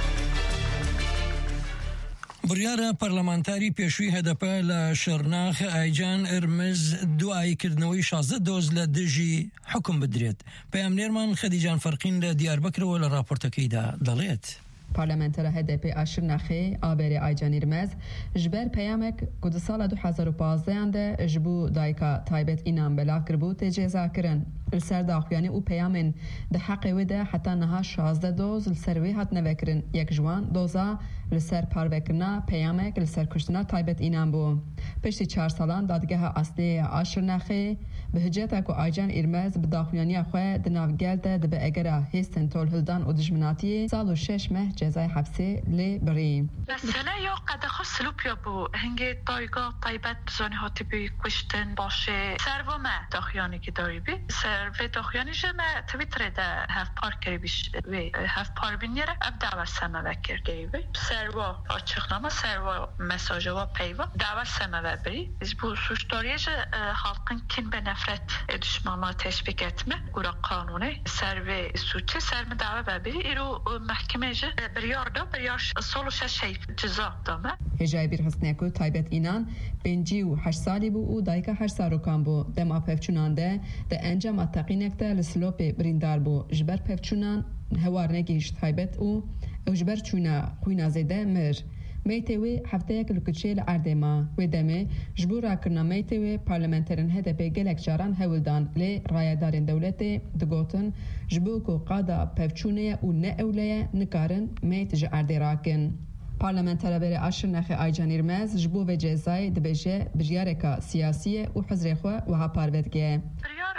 بڕیارە پەرلەمانتاری پێشووی هەدەپە لە شەرناخ ئایجان ئەرمز دوایکردنەوەی شازدە دۆز لە دژی حکم بدرێت پەیامنێرمان خەدیجان فەرقین لە دیاربەکرەوە لە راپۆرتەکەیدا دەڵێت پارلمانتەرە هەدەپێ ئاشرناخێ ئابێرێ ئایجان ئیرمەز ji ber peyamek ku di sala du hezar û panzdeh de ji bo dayika taybet înan belav kiribû tê cêzakirin. Li ser daxuyanî û peyamên di heqê wê de heta niha şazde doz li ser wê hat nevekirin. Yek ji wan doza li ser parvekirina peyamek li ser kuştina taybet înan bû. Piştî çar salan dadgeha asliyê ya Aşirnexê bi hiceta ku Aycan Îrmez bi daxuyaniya xwe di navgel de dibe egera hêstin tolhildan û dijminatiyê sal û şeş meh cezayê hepsê lê birî. Mesele ya qedexa silûpiya bû hingê dayga taybet bizanî hatibî kuştin başê servo me daxuyanekî darîbî servê daxuyanî ji me Twitterê de hevpar kirîbî wê hevparbîniyê re ev dawer seme vekir kirîbî servo açıqnama servo mesajeva peyva dawer seme ve birî bu suçdariyê ji halkın kin ve nefret düşmanlığa teşvik etme gura kanuni servê suçê sermi dawe ve birî îro mehkemê ji biryar da biryar sol û şeş şey ceza dame. Hêjayê Bîrxistnê ku taybet înan pêncî û heşt salî bû û dayika heşt zarokan bû dema pevçûnan de di encama teqînek de li Silopê birîndar bû ji ber pevçûnan hewar negihîşt taybet û ew ji ber çûna xwîna zêde mir. Meytê wê hefteyek li Kuçê li Erdê ma. Wê demê ji bo rakirina meytê wê parlamenterên H D P gelek caran hewildan lê rayedarên dewletê digotin ji bo ku qada pevçûnê û ne ewleye nikarin meyt ji Erdê rakin. Parlamentera berê Aşirnexê Aycan Îrmez ji bo vê cezayê dibêje biryareka siyasî ye û hizrê xwe wiha parve dike. Biryar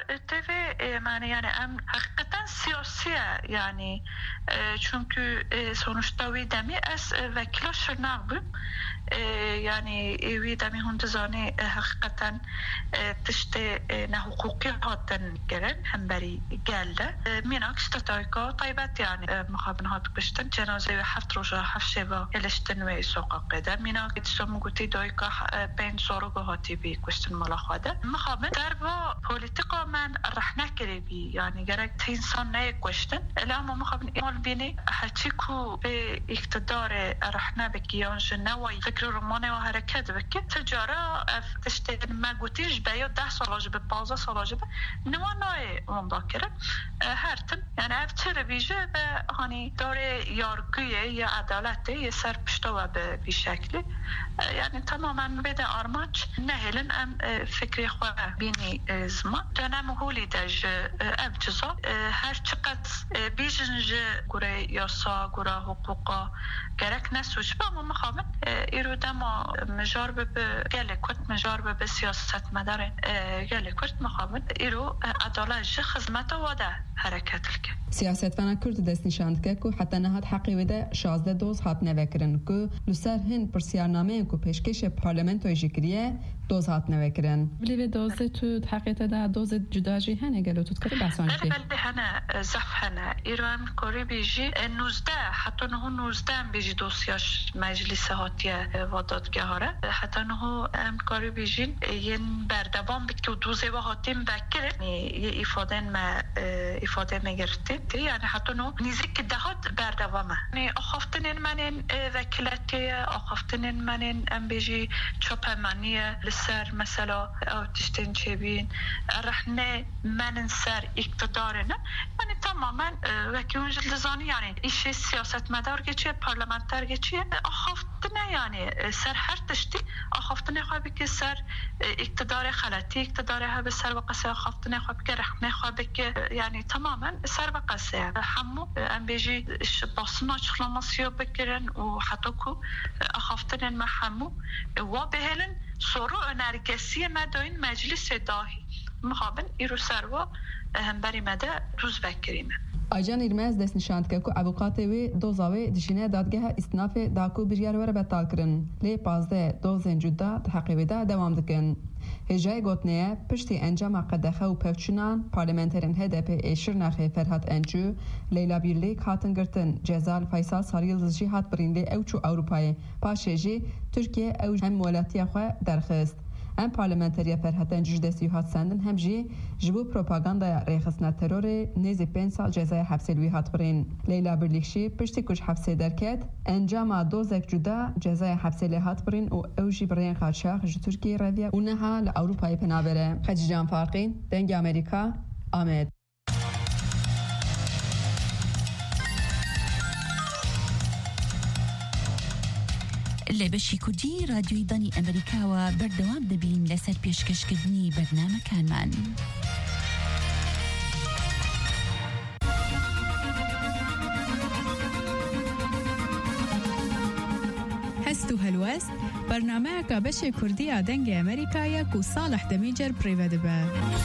تفه معنی یعنی ام حقیقتا سیاسیه یعنی چونکه سونشتاوی دمی از وکیلش نقبم یعنی وی دمی هندزانه حقیقتا تشت نه حقوقی هاتن گرن هم بری گلده میناکس تایکا طیبت یعنی مخابن هات بشتن جنازه و هفت روزه هفت شبا یلشتن و سوقا قده میناک تسمو گوتی دایکا بین سورگو هاتی بی کشتن ملا خواده مخابن در با پولیتیقا من رح نکری بی یعنی گرک تینسان نه کشتن الاما مخابن ایمال بینی هرچی کو به اقتدار رح نبکی یانش نوای فکر رومانه و حرکت بکی تجاره تشتن ما گوتیش بیا ده سالاج به پازده سالاج به نوانای مذاکره هرتن یعنی اف چرا بیجه به هانی داره یارگویه یا عدالته یا سرپشتوا به بیشکلی یعنی تماما بده آرمانچ نهلن ام فکری خواه بینی زمان دانم هولی دج اف جزا هر چقدر بیجنج گوره یاسا گوره حقوقا گرک نسوش با ما مخابن ایرو دما مجار به گل کت مجار به سیاست مدارن گل کت مخابن ایرو عدالت خدمت واده حرکت لک سیاست فنا کرد دست نشاند که کو حتی نهاد حقی وده شازده دوز هات نوکرن که لسر هند پرسیارنامه کو پیشکش پارلمنتوی جکریه دوز هات نوکرن ولی به دوزه تو حقیقت ده دوز جداجی هنه گلو تو کاری بسانجی بله هنه زف هنه ایران کاری بیجی نوزده حتی نه نوزده بیجی دوسیاش مجلس هاتیه وادادگه هاره حتی نه هم کاری بیجین ین بردبان بید که دوزه و هاتیم بکره یه افاده ما افاده میگرتید یعنی حتی نو نزدیک دهات بردوامه یعنی آخافتنین منین وکالتی آخافتنین منین ام بیجی چوپمانیه لسر مثلا او تشتین چه بین رحنه منن سر اقتدارنه یعنی تماما وکیون جلدزانی یعنی ایش سیاست مدار گچه پارلمانتر گچه آخافتنه یعنی سر هر تشتی آخافتنه خوابی که سر اقتدار خلطی اقتدار ها به سر وقصه آخافتنه خوابی که رحنه خوابی که یعنی تماما سر وقصه همو ام بیجی باسنا چخلاماسیو بکرن و حتی که آخافتنن ما همو و بهلن سورو نرگسی مداین مجلس داهی مخابن ایرو سروا هم بری مده روز بکرینه آجان ایرمز دست نشاند که کو ابوقات وی دوزاوی دشینه دادگاه استناف داکو بریار ور بتال کرن لی پازده دوزن جدا تحقیق ده دوام دکن هجای گوتنیه پشتی انجام قدخه و پفچونان پارلمنترین هدپ ایشر نخی فرهاد انجو لیلا بیرلیک هاتن گرتن جزال فیصل ساریل زجی هات برینلی اوچو اوروپای پاشه جی ترکیه او هم مولاتی خواه درخست هم پارلمنتریه فرهاد انجوش دستی هات سندن هم جی جبو پروپاگاندا ریخسنا ترور نیزی پنج سال جزای حبسی لوی هات برین لیلا بیرلیکشی پشتی کش حبسی درکت انجام دوزک جدا جزای حبسی لی هات برین و اوجی برین خادشاخ جو ترکیه رویه و نها لأوروپای پنابره خجیجان فارقین دنگ امریکا آمد لبشی کردی رادیوی دانی امریکا و بردوام دبین لسر پیشکشکردنی برنامه کان من هستو هلوست برنامه که بشی کردی آدنگ امریکا کو صالح دمیجر پریوده به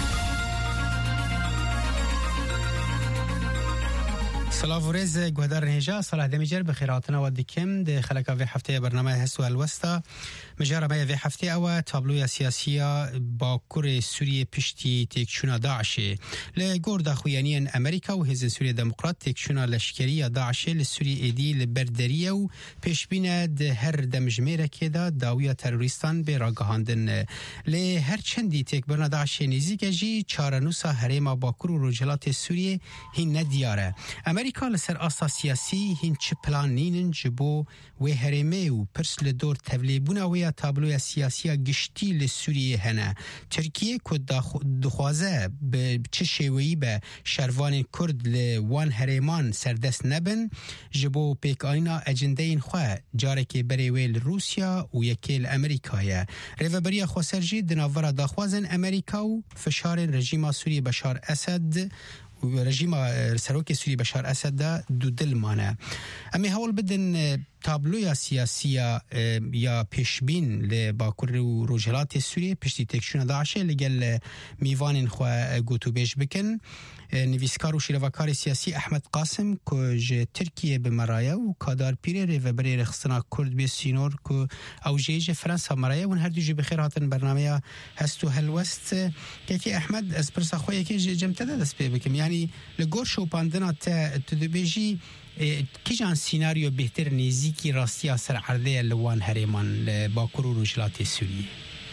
سلاف ورز گهدار نهجا صلاح دمیجر بخیراتنا و دیکم ده خلقا وی هفته برنامه هستو الوستا مجارة ما وی هفته او تابلوی سیاسیه با کور سوریه پشتی تکشونا داعشه لگور داخویانین امریکا و هزن سوریه دموقرات تکشونا لشکریه داعشه لسوریه ایدی لبردریه و پیشبینه ده هر دمجمیره که دا داویا تروریستان به راگهاندن لی هر چندی تک برنا داعشه نزیگه جی چارنوسا هریما با کور و رجلات سوریه هین ندیاره امریکا لسر آسا سیاسی هین چه پلانینن جبو و هرمه و پرس لدور تولیبونا و یا تابلوی سیاسی گشتی لسوریه هنه ترکیه که دخوازه به چه شویی به شروان کرد لوان هرمان سردست نبن جبو پیک آینا اجنده این خواه جاره که بریویل روسیا و یکیل امریکایه ریوبریا خواسرجی دناورا داخوازن امریکا و فشار رژیم سوری بشار اسد رژیم سروک سوری بشار اسد دا دو دل مانه امی حول بدن تابلویا سیاسی یا پیشبین لباکور و روجهلات سوریه پشتی تکشون داعشه لگل میوان خواه گوتو بیش بکن نویسکار و شیروکار سیاسی احمد قاسم که جه ترکیه بمرایه و کادار پیره ری و بری رخصنا کرد بی سینور که او جه جه فرانسا مرایه و هر دو جه بخیر هاتن برنامه هستو هلوست که احمد از پرسا خواه یکی جمته ده دست بکم یعنی لگور شو پاندنا تا تدو بیجی کی جان سیناریو بهتر نزدیکی راستی اثر عرضه لوان هریمان لباکور و روجهلات سوریه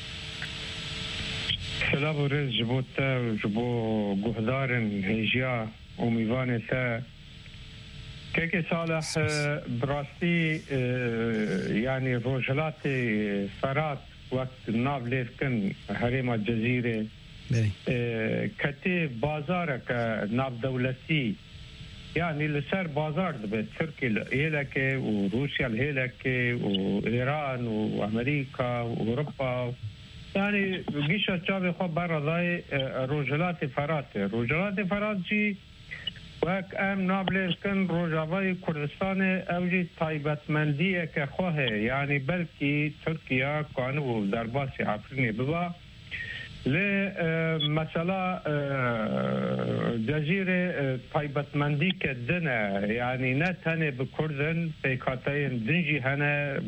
سلام و رز جبوتا جبو گهدارن هجیا و میوانتا که صالح براستی يعني روجهلات فرات وقت ناف ليفكن هريم الجزيرة كتي بازارك ناف دولتي يعني لسر بازار دبت تركيا هيلك وروسيا الهيلك وإيران وأمريكا وأوروبا يعني جيشة تشابه خو برضاي روجهلات فرات روجهلات فرات جي وك ام نابلز كن روجاوي كردستان اوجي طيبت منديه كخوه يعني بلكي تركيا كانوا درباسي عفريني ببا ل مثلا جزيره طيبت مندي كدنا يعني نتنه بكردن بكاتين دنجي هنا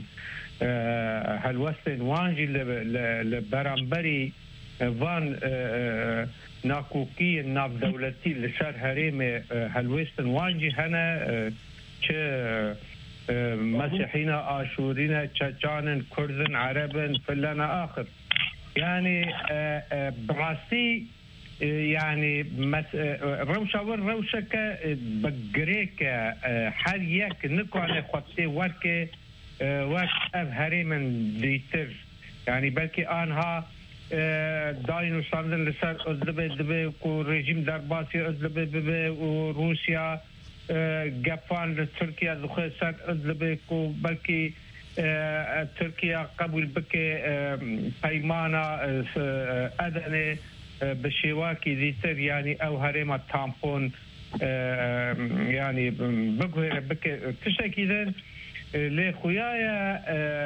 هالوستن وانجي لبرامبري فان ناکوکی ناف دولتی لسر حریم هلوستن وانجی هنه چه مسیحین آشورین چچانن کردن عربن فلان آخر يعني براسي يعني روشاور روشك بقريك حاليك نكون خطي ورك وقت أظهري من ديتر يعني بلكي آنها داين وصندن لسر أزلبي دبي ورجيم درباسي أزلبي دبي وروسيا قفان لتركيا دخل سر أزلبي بلكي تركيا قبل بكي بيمانا أدنى بشواكي ديتر يعني أو هريمة تامبون يعني بقوه بكي تشتكي ذن لي خويايا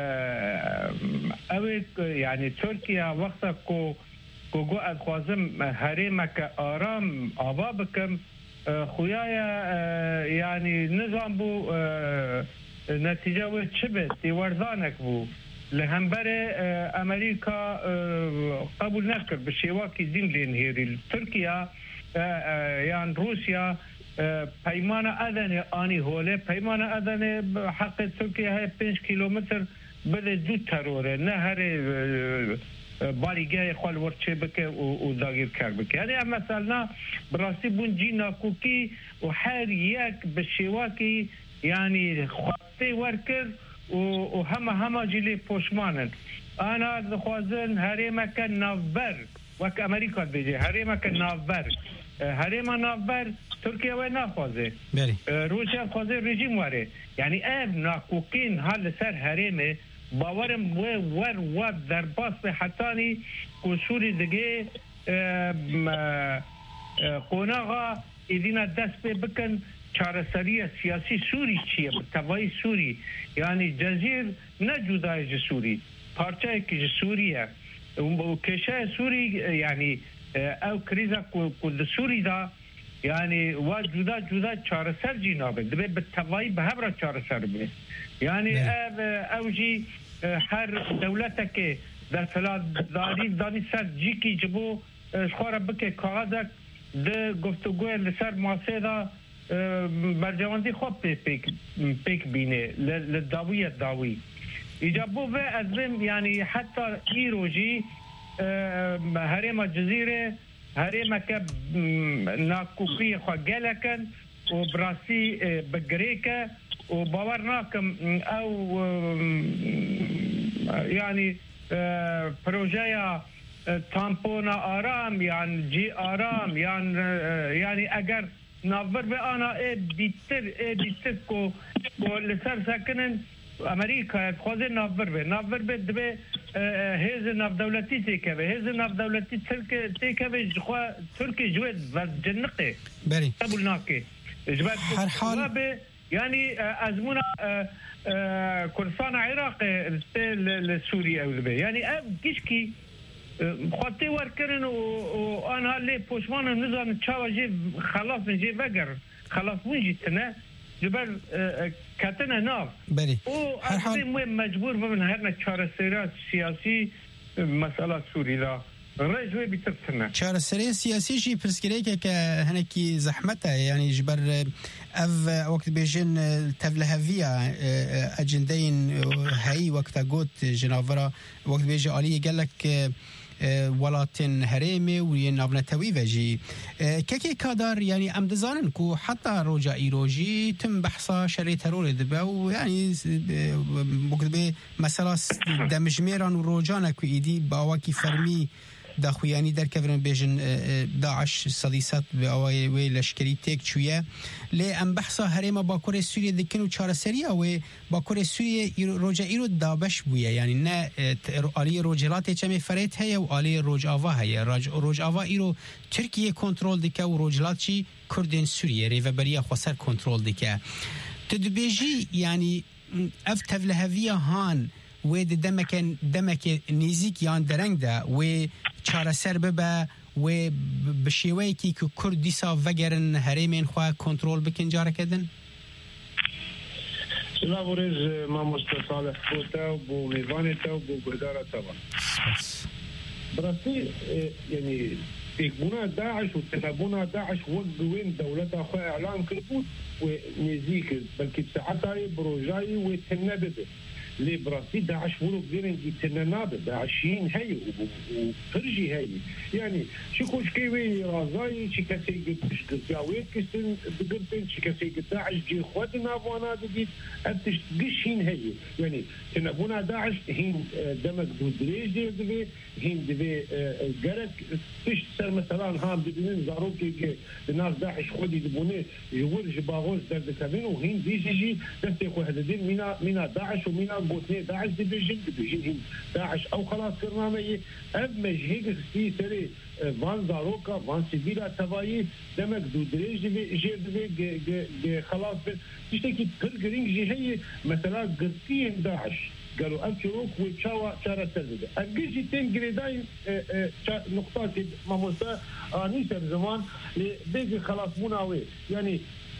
أوي يعني تركيا وقتا كو كو جو أدخوازم هريمك آرام آبابكم خويايا يعني نظام بو نتیجه و چبه دیوردانک بو لهمبر امریکا قبول نکرد به شواکی دین لینهیری ترکیه یان روسیا پیمان ادن آنی هوله پیمان ادن حق ترکیه های پنج کیلومتر بده دو تروره نه هر باریگه خوال ورچه بکه و داگیر کر بکه یعنی مثلا براستی بون جی ناکوکی و هر یک به شواکی يعني خطي وركر وهم هم جيلي بوشمانن انا دخوازن هريما كان نافبر وك امريكا بيجي هريما كان نافبر هريما نافبر تركيا وين ناخوازه روسيا خوازه ريجيم واره يعني اب ناكوكين هال سر هريمه باورم و ور و در باس حتاني كسوري دغه قوناغا اذينا دست بكن چارەسەریە سیاسی سووری چییە تەواوی سووری یعنی جەزیر نەجودای سووری پارچەیەکی سووریە کێشەیە سووری یعنی ئەو کریزە کورد سووریدا یعنی وا جودا جودا چارەسەر جی نابێت دەبێت بە تەواوی بە هەبرا چارەسەر بێت یعنی ئەو جی هەر دەولەتێکێ دەسەڵاتداری دانی سەر جیکی ji بۆ خۆرە بکێ کاغەزێک گفتوگوێ لەسەر ماسێدا برجواندی خوب پیک پیک بینه للداوية الداوي إجابوا في أزم يعني حتى إيروجي هريمة الجزيرة هريمة كب ناكوفي خجلكن وبراسي بجريكا وباورناكم أو يعني بروجيا تامبونا آرام يعني جي آرام يعني يعني أجر نافبر به آنا ای بیتر ای بیتر کو کو لسر سکنن امریکا خوازه نافبر به نافبر به دبه هیز ناف دولتی تیکه هیز ناف دولتی ترک تیکه جخوا ترکی جوید و جنقه بری قبول ناکه جوید هر حال به يعني ازمونه كردستان عراق لسوريا يعني كشكي خاطي وركرن وانا اللي بوشمان النظام تشاوجي خلاص نجي بقر خلاص وجدتنا جبل كاتنا نار بلي وأصلي مجبور بمن هرنا چارەسەرات سياسي مسألة سوريا رجوي بترتنا چارەسەری سیاسی جی پرسکریکه که هنکی زحمته يعني جبر اف وقت بيجن تفلهفيا اجندين هاي وقت قوت جنافرا وقت بيجي علي قال لك ولاتن هرمي ونافنتوي وجي كيكي كادر يعني ام دزانن كو حتى روجا ايروجي تم بحثا شري ترور دبا ويعني وقت بي مثلا دمجميران وروجانا كو ايدي باواكي فرمي داخویانی در کفرن بیجن داعش صدیسات به آوای وی لشکری تک چویه لی ام بحثا هرما باکور سوریه دکن و چارەسەریه و باکور سوریه روجا ایرو دابش بویه یعنی نه آلی روجلات چمی فرید هیا و آلی روج آوا هیا روج آوا ایرو ترکیه کنترل دکه و روجلات چی کردین سوریه ریو بریا خسر کنترل دکه تدبیجی یعنی اف تفلهویه هان و دمک دمک نیزیک یان درنگ ده و چارەسەر ببه و بشیوهی که کردیسا وگرن هرمین خواه کنترول بکن جاره کدن؟ سلام ورز ما مستصالح بوتا و بو میوانتا و بو بهدارة تبا براسي يعني تكبونا داعش وتنبونا داعش وقوين دولة أخوة إعلام كربوت ونزيك بلكي بساعتها بروجاي وتنبده لي براسي داعش ولو بيرن جيتنا داعشين هي وفرجي هي يعني شكوش كيوي رازاي شكاسي قدش قداوي كسن بقرتن شكاسي قداعش جي خواتنا وانا دي ابتش قشين هي يعني تنبونا داعش هين دمك دودريج دي دي هين دي قرك تش سر مثلا هام بدين زاروكي الناس داعش خودي دبوني يورج باغوز درد كابين وهين دي جي دستي خو هدين مينا مينا داعش ومينا قوتني داعش ديفيجن ديفيجن داعش او خلاص كرنامي اب مجهيك سي سري فان زاروكا فان سيفيلا تبايي دمك دودريج دي جي دي خلاص تشتكي ترجرينج جي هي مثلا قرتين داعش قالوا أمشروك وتشاوى شارة سردة أجيشي تنقريداي نقطات ماموسا نيسر زمان بيجي خلاص مناوي يعني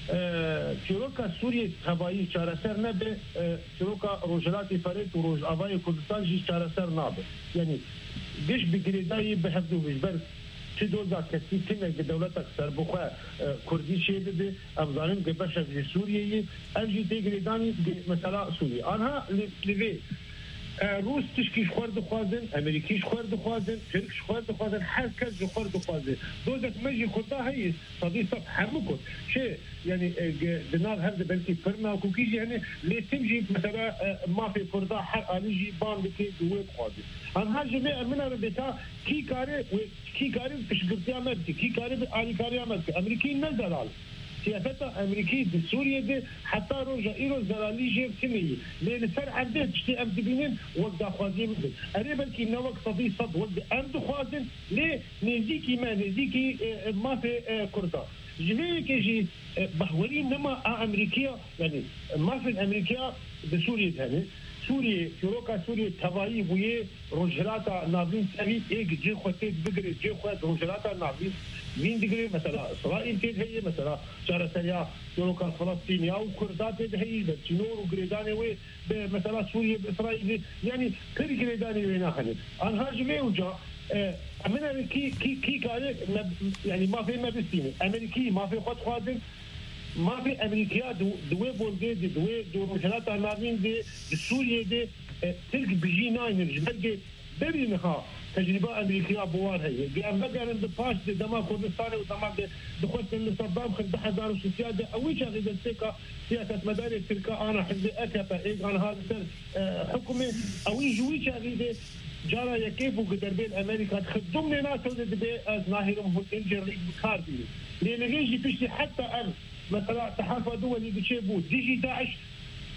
شروكا سوريا هوايي شارة سر نبي شروكا روجلاتي فريد وروج أباي كردستان جي شارة سر نابي يعني جيش بقريداي بحفظو بجبر تدوزا كثير كنا كدولتك سربوخا كردي شيء ده أفضلين كبشر في سوريا أجي تجريداني مثلا سوريا أنا لذي روس تشكيش خورد خوازن أمريكيش خورد خوازن تركش خورد خوازن هر كز خورد خوازن دوزك مجي خدا هي صديقة حمكم شيء يعني دنار هذا بلكي فرنا وكوكيجي يعني ليه تمشي مثلا ما في فردا حر أليجي بان بكي دوت خوازن أنا هالجميع من الربيتا كي كاري كي كاري تشقرتي أمريكي كي كاري آلي كاري أمريكي أمريكي نزلال سياسة أمريكية بسوريا دي حتى روجا إيرو زلالي جيب سمية لأن سر عدد تشتي أم تبينين وقت خوازين مثل قريبا كي نوك صدي صد وقت أم خوازين ليه نزيكي ما نزيكي ما في كردا جميع كيجي بحولين نما أمريكية يعني ما في الأمريكية بسوريا هذه سوريا شروكا سوريا تبايي بويه روجلاتا نابين سبي ايك جي خوتي بقري جي خوات روجلاتا نابين مين دقري مثلا اسرائيل تيد هي مثلا شارة سريا شروكا فلسطينيا وكردات تيد هي بتشنور وقريداني وي مثلا سوريا باسرائيل يعني كل قريداني وين اخذ انا هاجمي وجا من امريكي كي كي قال يعني ما في مبستيني امريكي ما في خط خادم ما في امريكا دو دوي بولدي دوي دو روجلات نابين دي سوريا دي تلك بيجي ناين الجبل بري نخا تجربه امريكيه بوار هي دي ام بقى عند باش دي دما كردستان ودما دخلت لصدام خد حدار السياده اويش غير الثقه سياسه مدارس تلك انا حزب اكفا ايه انا هذا حكومه اويش ويش غير جارا كيف وقدر بين امريكا تخدمنا ناس دي از ناهرهم الانجر كاردي لان يجي بيشتي حتى ارض مثلا تحالف دولي بتشيبوت ديجي داعش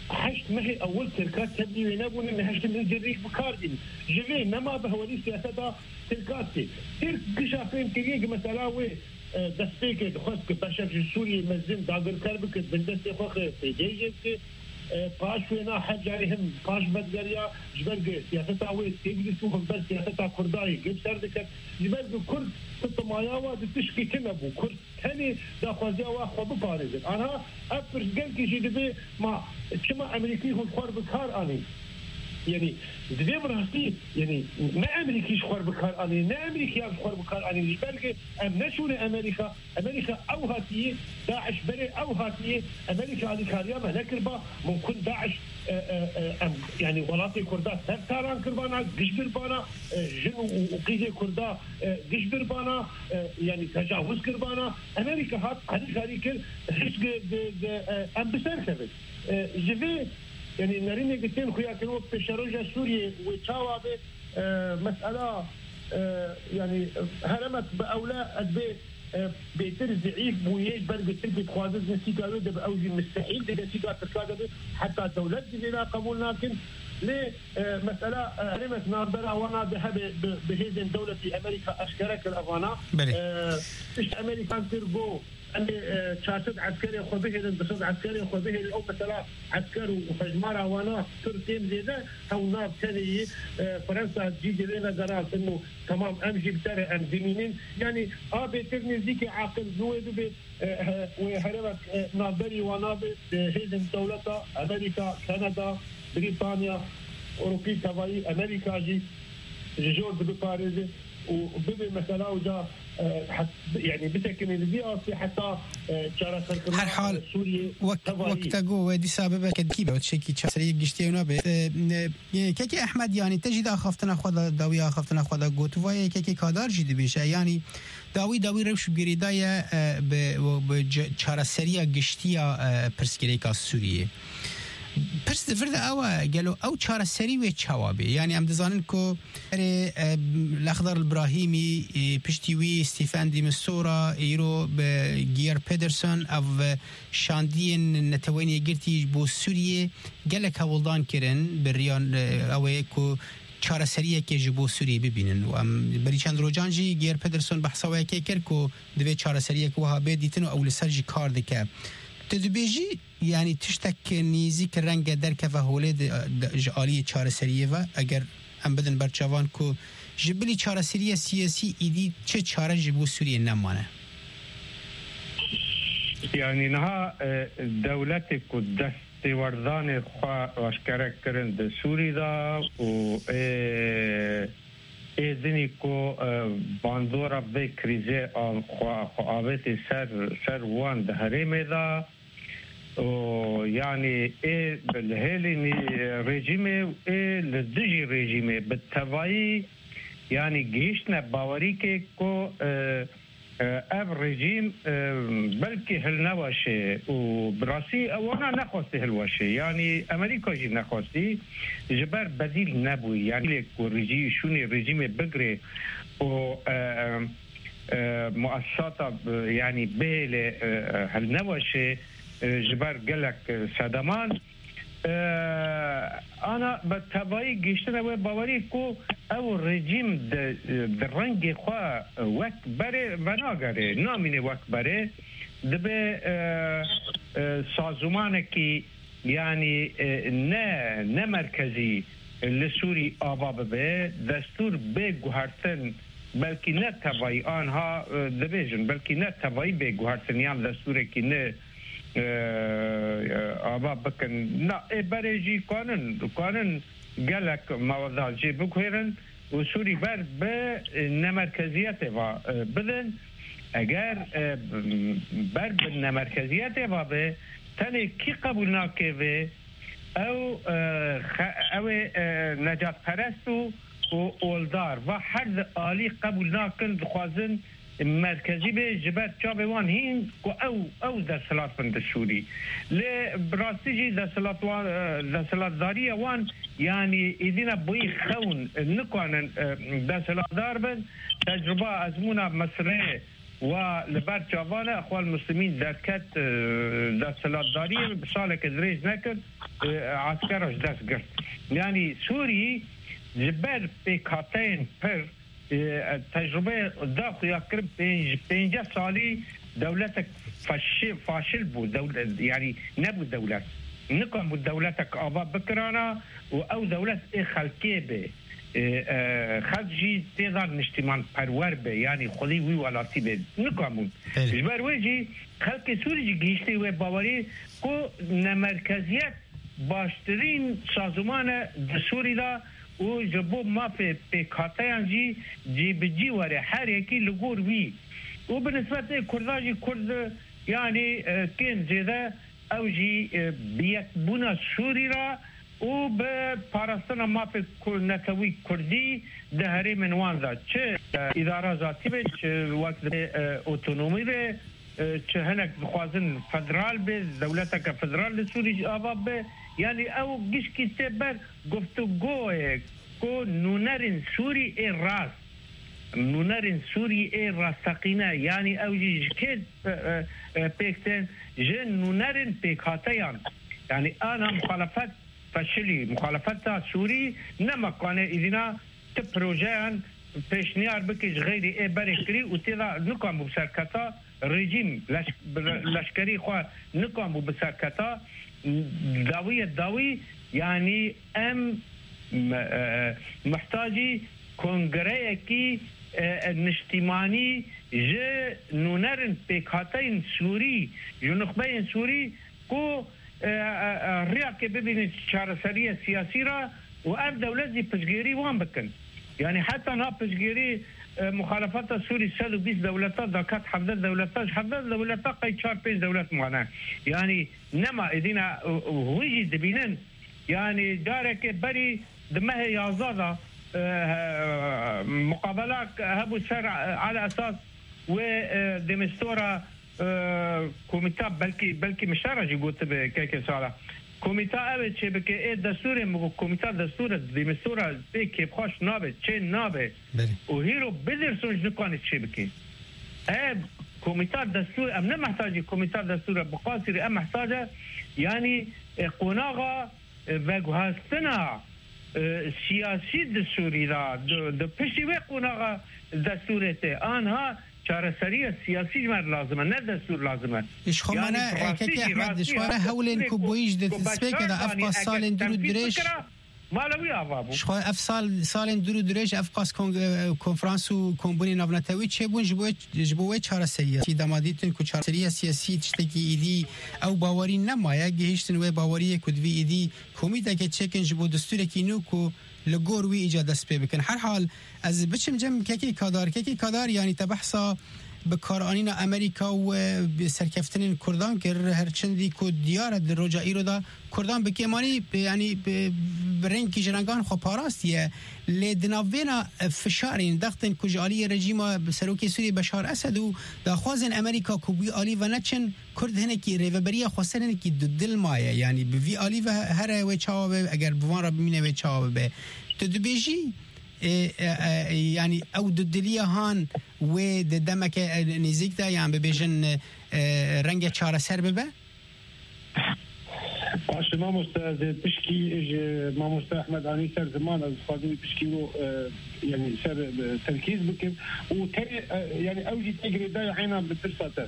حشت مهي اول تركات تبني وينابون ان هشت من جريك بكاردين جيفي نما بهولي سياسة تركاتي ترك قشافين كريق مثلا وي دستيك خصك بشكل سوري مزين داغر كربك بندستي خوخ في جيجك باش وينا حج عليهم باش بدقريا جبرق سياسة وي تيجلسوهم بس سياسة كرداي قب سردك جبرق كرد تطماياوا تشكي كنبو كرد هني داخوزيا واخو بباريزن انا افرش قلقي جي دبي ما كما امريكي هم خوار بكار اني يعني دبي براسي يعني ما امريكي شخور بكار اني نا امريكي شخور بكار اني جبرق ام نشون امريكا امريكا او هاتيه داعش بري او هاتيه امريكا على كارياما نكربا ممكن داعش ام يعني ولاتي كردا سرتاران كربانا قشبر بانا جن وقيده كردا قشبر بانا يعني تجاوز كربانا امريكا هات هذه خاريكل حسق ام بسر كبد جيفي يعني ناريني قلتين خويا كانوا في شروجة سوريا وتشاوابه مسألة يعني هرمت بأولاء أدبي بيتر ضعيف بويج برق تلبي خوازز نسيقا ده بأوجي مستحيل ده نسيقا تركاده حتى الدولة دي لا قبول لكن ليه مسألة هرمت ناردنا وانا بها بهيدن دولة أمريكا أشكرك الأفانا إيش أمريكان تربو أني شاشد عسكري خبيه الانتصاد عسكري خبيه أو مثلا عسكر وفجمارة وانا ترتين زيادة أو ناب ثاني فرنسا تجي لنا قرار إنه تمام أمشي بترى أم زمينين يعني آبي تبني زيك عاقل زويد بي وهربت نابري ونابي هيدن دولة أمريكا كندا بريطانيا أوروبي تبعي أمريكا جي جور بباريس وبدي مثلا وجا يعني بتكن اللي في حتى جرى هر حال وقت وقت جو ودي سبب كدكي وتشكي تشري گشتيونا به كيكي احمد يعني تجد اخفتنا خدا داوي اخفتنا خدا گوتوای كيكي کادار جدي بشه يعني داوي داوي روش گریدای به چاره سری گشتیا پرسکریکا سوریه پرس فرد او قالوا او چاره سری و چوابه يعني ام دزانن کو الاخضر الابراهيمي پشتیوی ستيفان دي مسورا ايرو بگیر پدرسون او شاندين نتواني گرتي بو سوريه قالك هولدان كرن بريان او کو چاره سریه که جبو سوریه ببینن و ام بری چند روزان جی گیر پدرسون بحثوای که کرد کو دوی چاره سریه که وها بدیتن او لسرجی کار دکه تدبیجی يعني تشتك نيزيك الرنجة دركة فهولد جالية چاره سرية و اگر ام بدن برچوان کو جبلي چاره سرية سياسي ايدي چه چاره جبو سوريا نمانه يعني نها دولتك و دستوردان خواه واشکرک کرند سوری دا و ایزنی کو باندورا به کریزه خواه آبت سر سر وان ده هرمه دا و يعني ايه بالهيلي ريجيمي ايه لدجي ريجيمي بالتبعي يعني جيشنا باوريكي كو اه اب ريجيم اه بلكي هالنواشي وبراسي اونا نخوستي هالواشي يعني امريكا جي نخوستي جبار بديل نبوي يعني كو ريجي شوني ريجيمي بقري و اه اه مؤسسات يعني بيلي اه هالنواشي جبار قالك سادمان اه انا بالتبعي جيشتنا وباوري كو او الرجيم درنجي خوا وك بري بناغري ناميني وك بري دبي اه اه سازمانكي يعني اه نا نا مركزي لسوري آبا ببه دستور بگوهرتن بلكي نا تبعي آنها دبيجن بلكي نا تبعي بگوهرتن يعني دستوري كي نا آبا بکن نه ای برای قانون قانون گلک موضوع جی بکویرن و سوری بر به نمرکزیت و بدن اگر بر به نمرکزیت و به تنی کی قبول نکه و او او نجات پرستو و اولدار و هر عالی قبول نکن خوازن مرکزی به جبهت چابه وان هین کو او او دستلات بند سوری ل براستی دستلات وان دستلات داری وان یعنی ایدینا بوی خون نکانن دستلات دار بند تجربه ازمونا مصر و لبر جوان اخوان المسلمین درکت دستلاتداری بساله که دریج نکرد عسکرش دست گرد یعنی سوری جبر پیکاتین پر تجربه داخل کرد پنجاه سالی دولتك فاشل فاشل بو دولة يعني نبو دولة نقم دولتك أبا بكرانا أو دولة خلكيبة خرجي تقدر نجتماع پرور به يعني خودي وي ولاتي به نقامون جبر وجي خلق سوري جيشتي و باوري کو نمرکزیت باشترین سازمان دستوری دا و جبو ما في بكاتيان جي جي بجي وره هر يكي لغور وي وبالنسبة كرداجي كرد يعني كان زيادة او جي بيكبونا سوري را وبپارستنا ما في نتوي كردي دهري من وان ذا چه اداره ذاتي به چه وقت اوتونومي به چه هنك بخوازن فدرال به دولتك فدرال سوري آباب به يعني او گيش كتبر گفتگوه کو نونرن سوري اي راس نونرن سوري اي راستقينه يعني او جي كد بيكتن جن نونرن بيكاتيان يعني انا مخالفت فشلی مخالفت سوری نمکانه اینا تپروژهان پیشنهاد بکش غیر ای برکری و تیلا نکام بسرکتا رژیم لشکری خوا نکام بسرکتا داوی داوی یعنی ام محتاجی کنگره کی نشتیمانی ج نونرن پیکاتین سوری جنخبه سوری کو رياض ببين شارسرية سياسية را وأب دولتي بشجيري وان بكن يعني حتى نا بشجيري مخالفات سوري سالو بيس دولتات ذاكات حفظت دولتات حفظت دولتات قيد شار بيس دولت معنا يعني نما إذنا ويجي دبينن يعني دارك بري دمه يازادا مقابلات هبو سر على أساس ودمستورا كوميتا بلكي بلكي مشارجي قلت بكيك سالا كوميتا أبد شيء بك إيه دستور مو كوميتا دستور دمستورا بك بخش نابه شيء نابه وهيرو بدرسون نقاني شيء بك أب كوميتا دستور أم نمحتاج كوميتا دستور بقاصر أم محتاجة يعني قناغة وجهاستنا سياسي دستوري دا د پشتي قناغة دستورته آنها چارەسەریە سیاسیمان لازمە نە دەستور لازمە ئیش خۆمانە کەکی ئەحمەد دشوارە هەولێن کو بۆیش دەسپێکەدا ئەفقاس ساڵێن دوور و درێژ مالەوی ئاوا شخوا ئەف ساڵ ساڵێن دوور و درێژ ئەفقاس کۆنفرانس و کۆمبوونی ناونەتەوەی چێبوون ji bo wê çareseriyê damadîtin ku çareseriya siyasî tiştekî êdî ew bawerî nemaye gihîştin wê baweriyê ku divî êdî komîteke çêkin ji bo destûrekî nû ku li gor wî îca dest pê bikin her hal ez biçim cem kekê kadar kekê kadar yanî te behsa bi karanîna Amerîka û serkeftinên Kurdan kir herçindî ku diyar e di roja îro da Kurdan bi kêmanî yanî bi rengî ji rengan xwe parastiye lê di navbêna fişarên dextin ku ji aliyê rejîma serokê Sûriyê Beşar Esed û daxwazên Amerîka ku wî alî ve neçin Kurd hinekî rêveberiya xweser hinekî di dil maye yanî bi vî alî ve here wê çawa be eger bi van re bimîne wê çawa be tu dibêjî يعني او ددليه هان و د دمک نزیک ده یان ببیجن رنگ چارەسەر ببه باش ما مستعد بشكي ما مستعد احمد علي سر زمان از خاطر بشكي يعني سر تركيز بكم وتري يعني اوجي تجري ده عينا بالفلسفه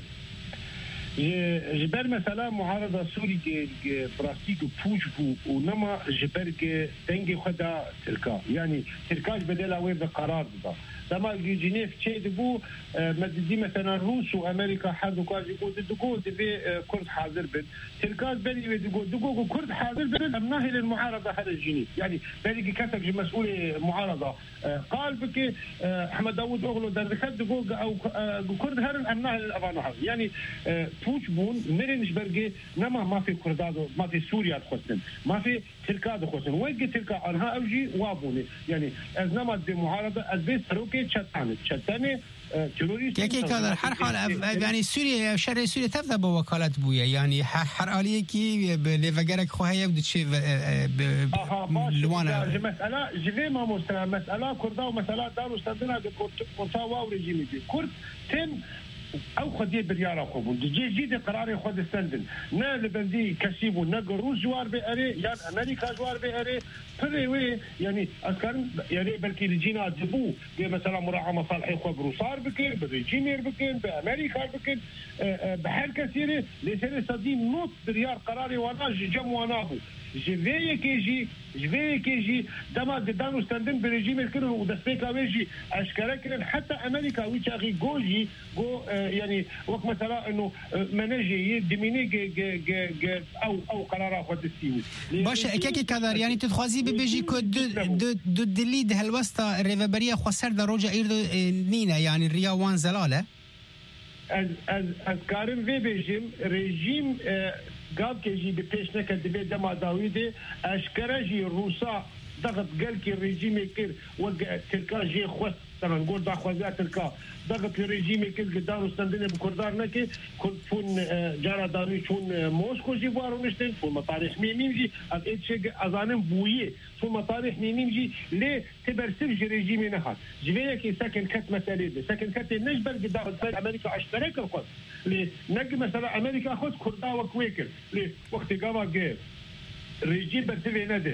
جبر مثلا معارضه سوري براستيك بوش ونما جبر دنجي خدا تركا يعني تركاش بدل اوي بقرار ده لما جنيف شيء دبو مددي مثلا روس وامريكا حاضر كاج يقول دقو دبي كرد حاضر بن تركاز بلي دقو دقو كرد حاضر بن امناه للمعارضه هذا الجنيف يعني بلي كتب مسؤول معارضه قال بك احمد داوود اوغلو دخل دقو او كرد هرن امناه للابانه يعني فوش بون مرنش برجي نما ما في كرداد ما في سوريا تخصن ما في تركاد تخصن وين تركا عنها اوجي وابوني يعني از نما دي معارضه از بيت روكي تشتانه تشتانه تروریست یکی کادر هر حال یعنی سوریه شهر سوریه تفته با وکالت بویه یعنی هر حالیه کی لیوگرک خواهی بود چه لوانه مسئله جوی ما مستر مسئله کرد و مسئله دارو سردنا که کرد و رژیمی کرد تن او خدي بريارا خوبون جي جي قرار خد السندن نا لبندي كسيبو نا روس جوار بأري يعني امريكا جوار بأري فريوي يعني اسكان يعني بلكي الجينا جبو مثلا مراعاه مصالح خو بروسار بكين بالريجيمير بكين بامريكا بكين بحال كثيره لسه صديم نوت بريار قراري وانا جم ونابو جويه كيجي جويه كيجي دما دانو ستاندن بريجيم الكره ودسبيكا ويجي اشكال كده حتى امريكا ويتاغي جوجي جو يعني وقت مثلا انه مناجي ديميني او او قرارات خد السيوي باش كيكي كادر يعني تتخوازي ببيجي كو دو دو دليد هالوسطه ريفابريا خسر دروجه ايردو نينا يعني الريا وان زلاله از از از كارن في بيجيم ريجيم قاب كيجي ببيش نكد بي دما داويدي اشكرجي روسا ضغط قال كي الريجيم يكير وقع تركا جي خوست طبعا نقول دا خوازات تركا ضغط الريجيم يكير قدارو ستاندين بكردار نكي كنت فون جارة داري فون موسكو جيبوارو نشتين فون مطاريح ميميمجي از اتشيق ازانم بويه فون مطاريح ميميمجي ليه تبرسلج ريجيمي نهار جوية كي ساكن كت مسالي دي ساكن كت نجبر قدار امريكا اشترك الخوز ليه نجي مثلا امريكا خوز كردا وكويكر ليه وقت قاوا غير ريجيم برتبه نده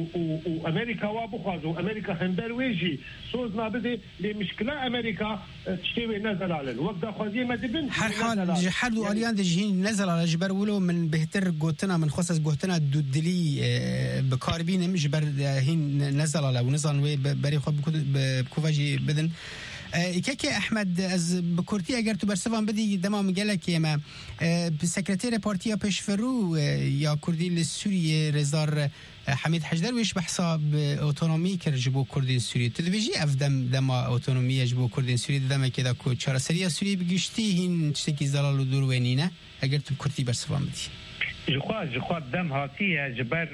وامريكا وابخواز وامريكا هندر ويجي صوز نابده لمشكله امريكا تشتوي نزل على الوقت خوازيه ما دبن حال حال جحد واليان دجين نزل على جبر ولو من بهتر قوتنا من خصص قوتنا دودلي بكاربين مجبر هين نزل على ونزل وي بري خو بكوفاجي بدن كيكي احمد از بكورتي اگر تو برسوان بدی دما مگلک یما سکرتیر پارتیا پشفرو یا کردی لسوریه رزار حمید حجدر ویش بحثا اوتونومی کر جبو کردین سوریه تدویجی افدم دما اوتونومی جبو کردین سوریه دما که دا کو چارا سریه سوریه بگشتی هین چتکی زلال و دور وینینه اگر تو بکورتی برسوان بدی جخوا جخوا دم هاتیه جبر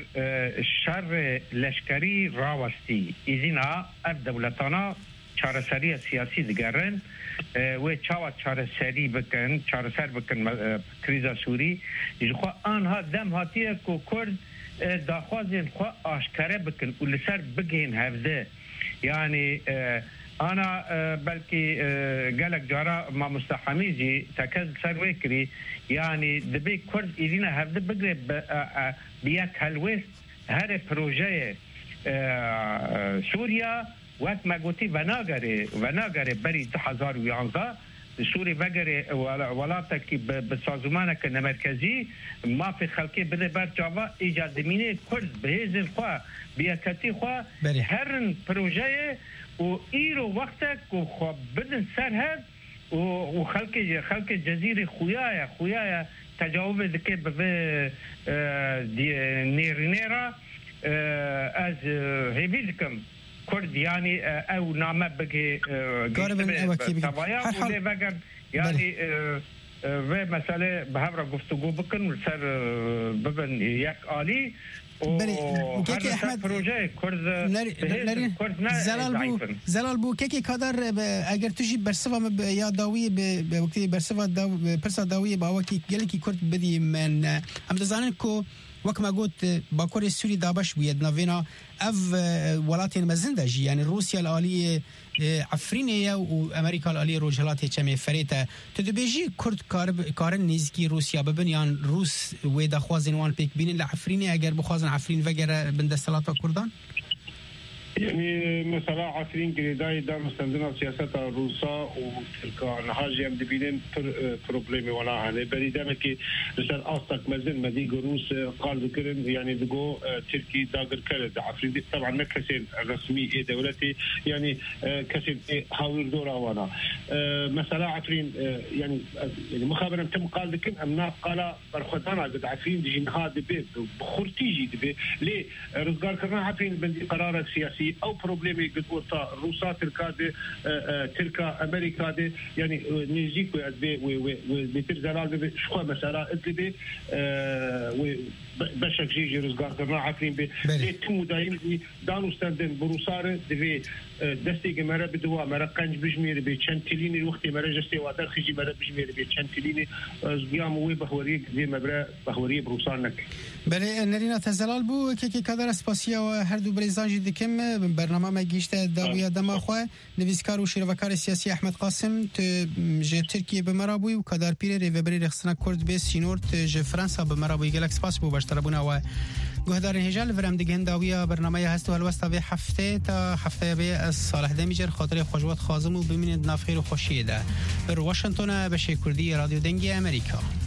شر لشکری راوستی ایزینا اف دولتانا چارەسەری سیاسی دەگەڕن و چاوا چارەسەری بکەن چارەسەر بکەن کریزا سووری ژخوا ئانها دەم هاتیە کۆ کورد داخوازێن خوا ئاشکارە بکەن و لەسەر بگەین هەڤدە یعنی ئانا بەلکی گەلک جارا مامۆستا حەمیدی تەکەس لەسەر وێ کری یعنی دەبێ کورد ئیدینە هەڤدە بگرێ بە یەک هەلوێست هەرێ پرۆژەیە سووریا وقت ما قلتي وناغري وناغري بري دو هزار ويانزا سوري وغري ولاتك بسازمانك المركزي ما في خلقي بده بر جاوا ايجاد ميني كرد بهزن خوا بيكتي خوا هرن بروجيه و ايرو وقتك و خو بدن سرهد و خلق خلق الجزيره خويايا خويايا تجاوب ذكي ب نيرنيرا از هيفيدكم كرد يعني او نامه بقي تبايا ولي بقر يعني و مسألة بهبرا گفتگو بکن و سر ببن یک آلی و كيكي احمد بروجه كرد كرد زلال بو زلال بو كيكي قدر اگر تجي برسفا يا داوي بوقت برسفا داو برسا داوي باوكي گلكي كرد بدي من ام دزانن كو وكما قلت باكور السوري دابش ويد نافينا اف ولاتين مزندجي يعني روسيا الاليه عفرينيه وامريكا الاليه روجلات هچمه فريته تدبيجي كرد كارب كارن نيزكي روسيا ببنيان روس ويدا خوازن وان بيك بين العفرينيه اگر بخوازن عفرين وغير بندستلات كردان يعني مثلا عفرين قريداي دار مستندنا سياسة روسا وتركا نهاجي ام دبينين بروبليمي ولا هاني بري دامكي مثلا أصدق مزن مديق روس قال ذكرن يعني دقو تركي داقر كرد عفرين طبعا ما كسين رسمي اي دولتي يعني كسين هاوير دورا وانا مثلا عفرين يعني يعني مخابرا تم قال ذكرن امنا قال برخدانا قد عفرين دي جنها دبي بخورتيجي دبي ليه رزقار كرنا عفرين بندي قرارات سياسي او بروبليمي قد ورطا روسا تركا دي تركا امريكا دي يعني نيجيك وي وي وي ترزال شخوا مثلا ادلي باشك جيجي رزقار كرنا عفرين بي تمو دايم دانو ستاندن بروسار دي دستي مرا بدوا مرا قنج بجمير بي چنتليني وقتي مرا جستي وادر خجي مرا بجمير بي چنتليني زيام وي بخوريك زي مبرا بخوري بروسانك بله نرينا تزلال بو كي كادر اسباسيا و هر دو بريزانجي دكم برنامه ما گیشته داویا دما خو نویسکار و شیروکار سیاسی احمد قاسم ت ج ترکیه به مرابوی و کادر پیر ریوبری رخصنا کرد به سینور ت ج فرانسا به مرابوی گلکس پاس بو باشتربونا و گهدار هجال ورم دیگه داویا برنامه هست و الوستا به هفته تا هفته به صالح دمیجر خاطر خوشوات خازم و ببینید نافخیر و خوشیه ده بر واشنگتن به شکردی رادیو دنگی امریکا.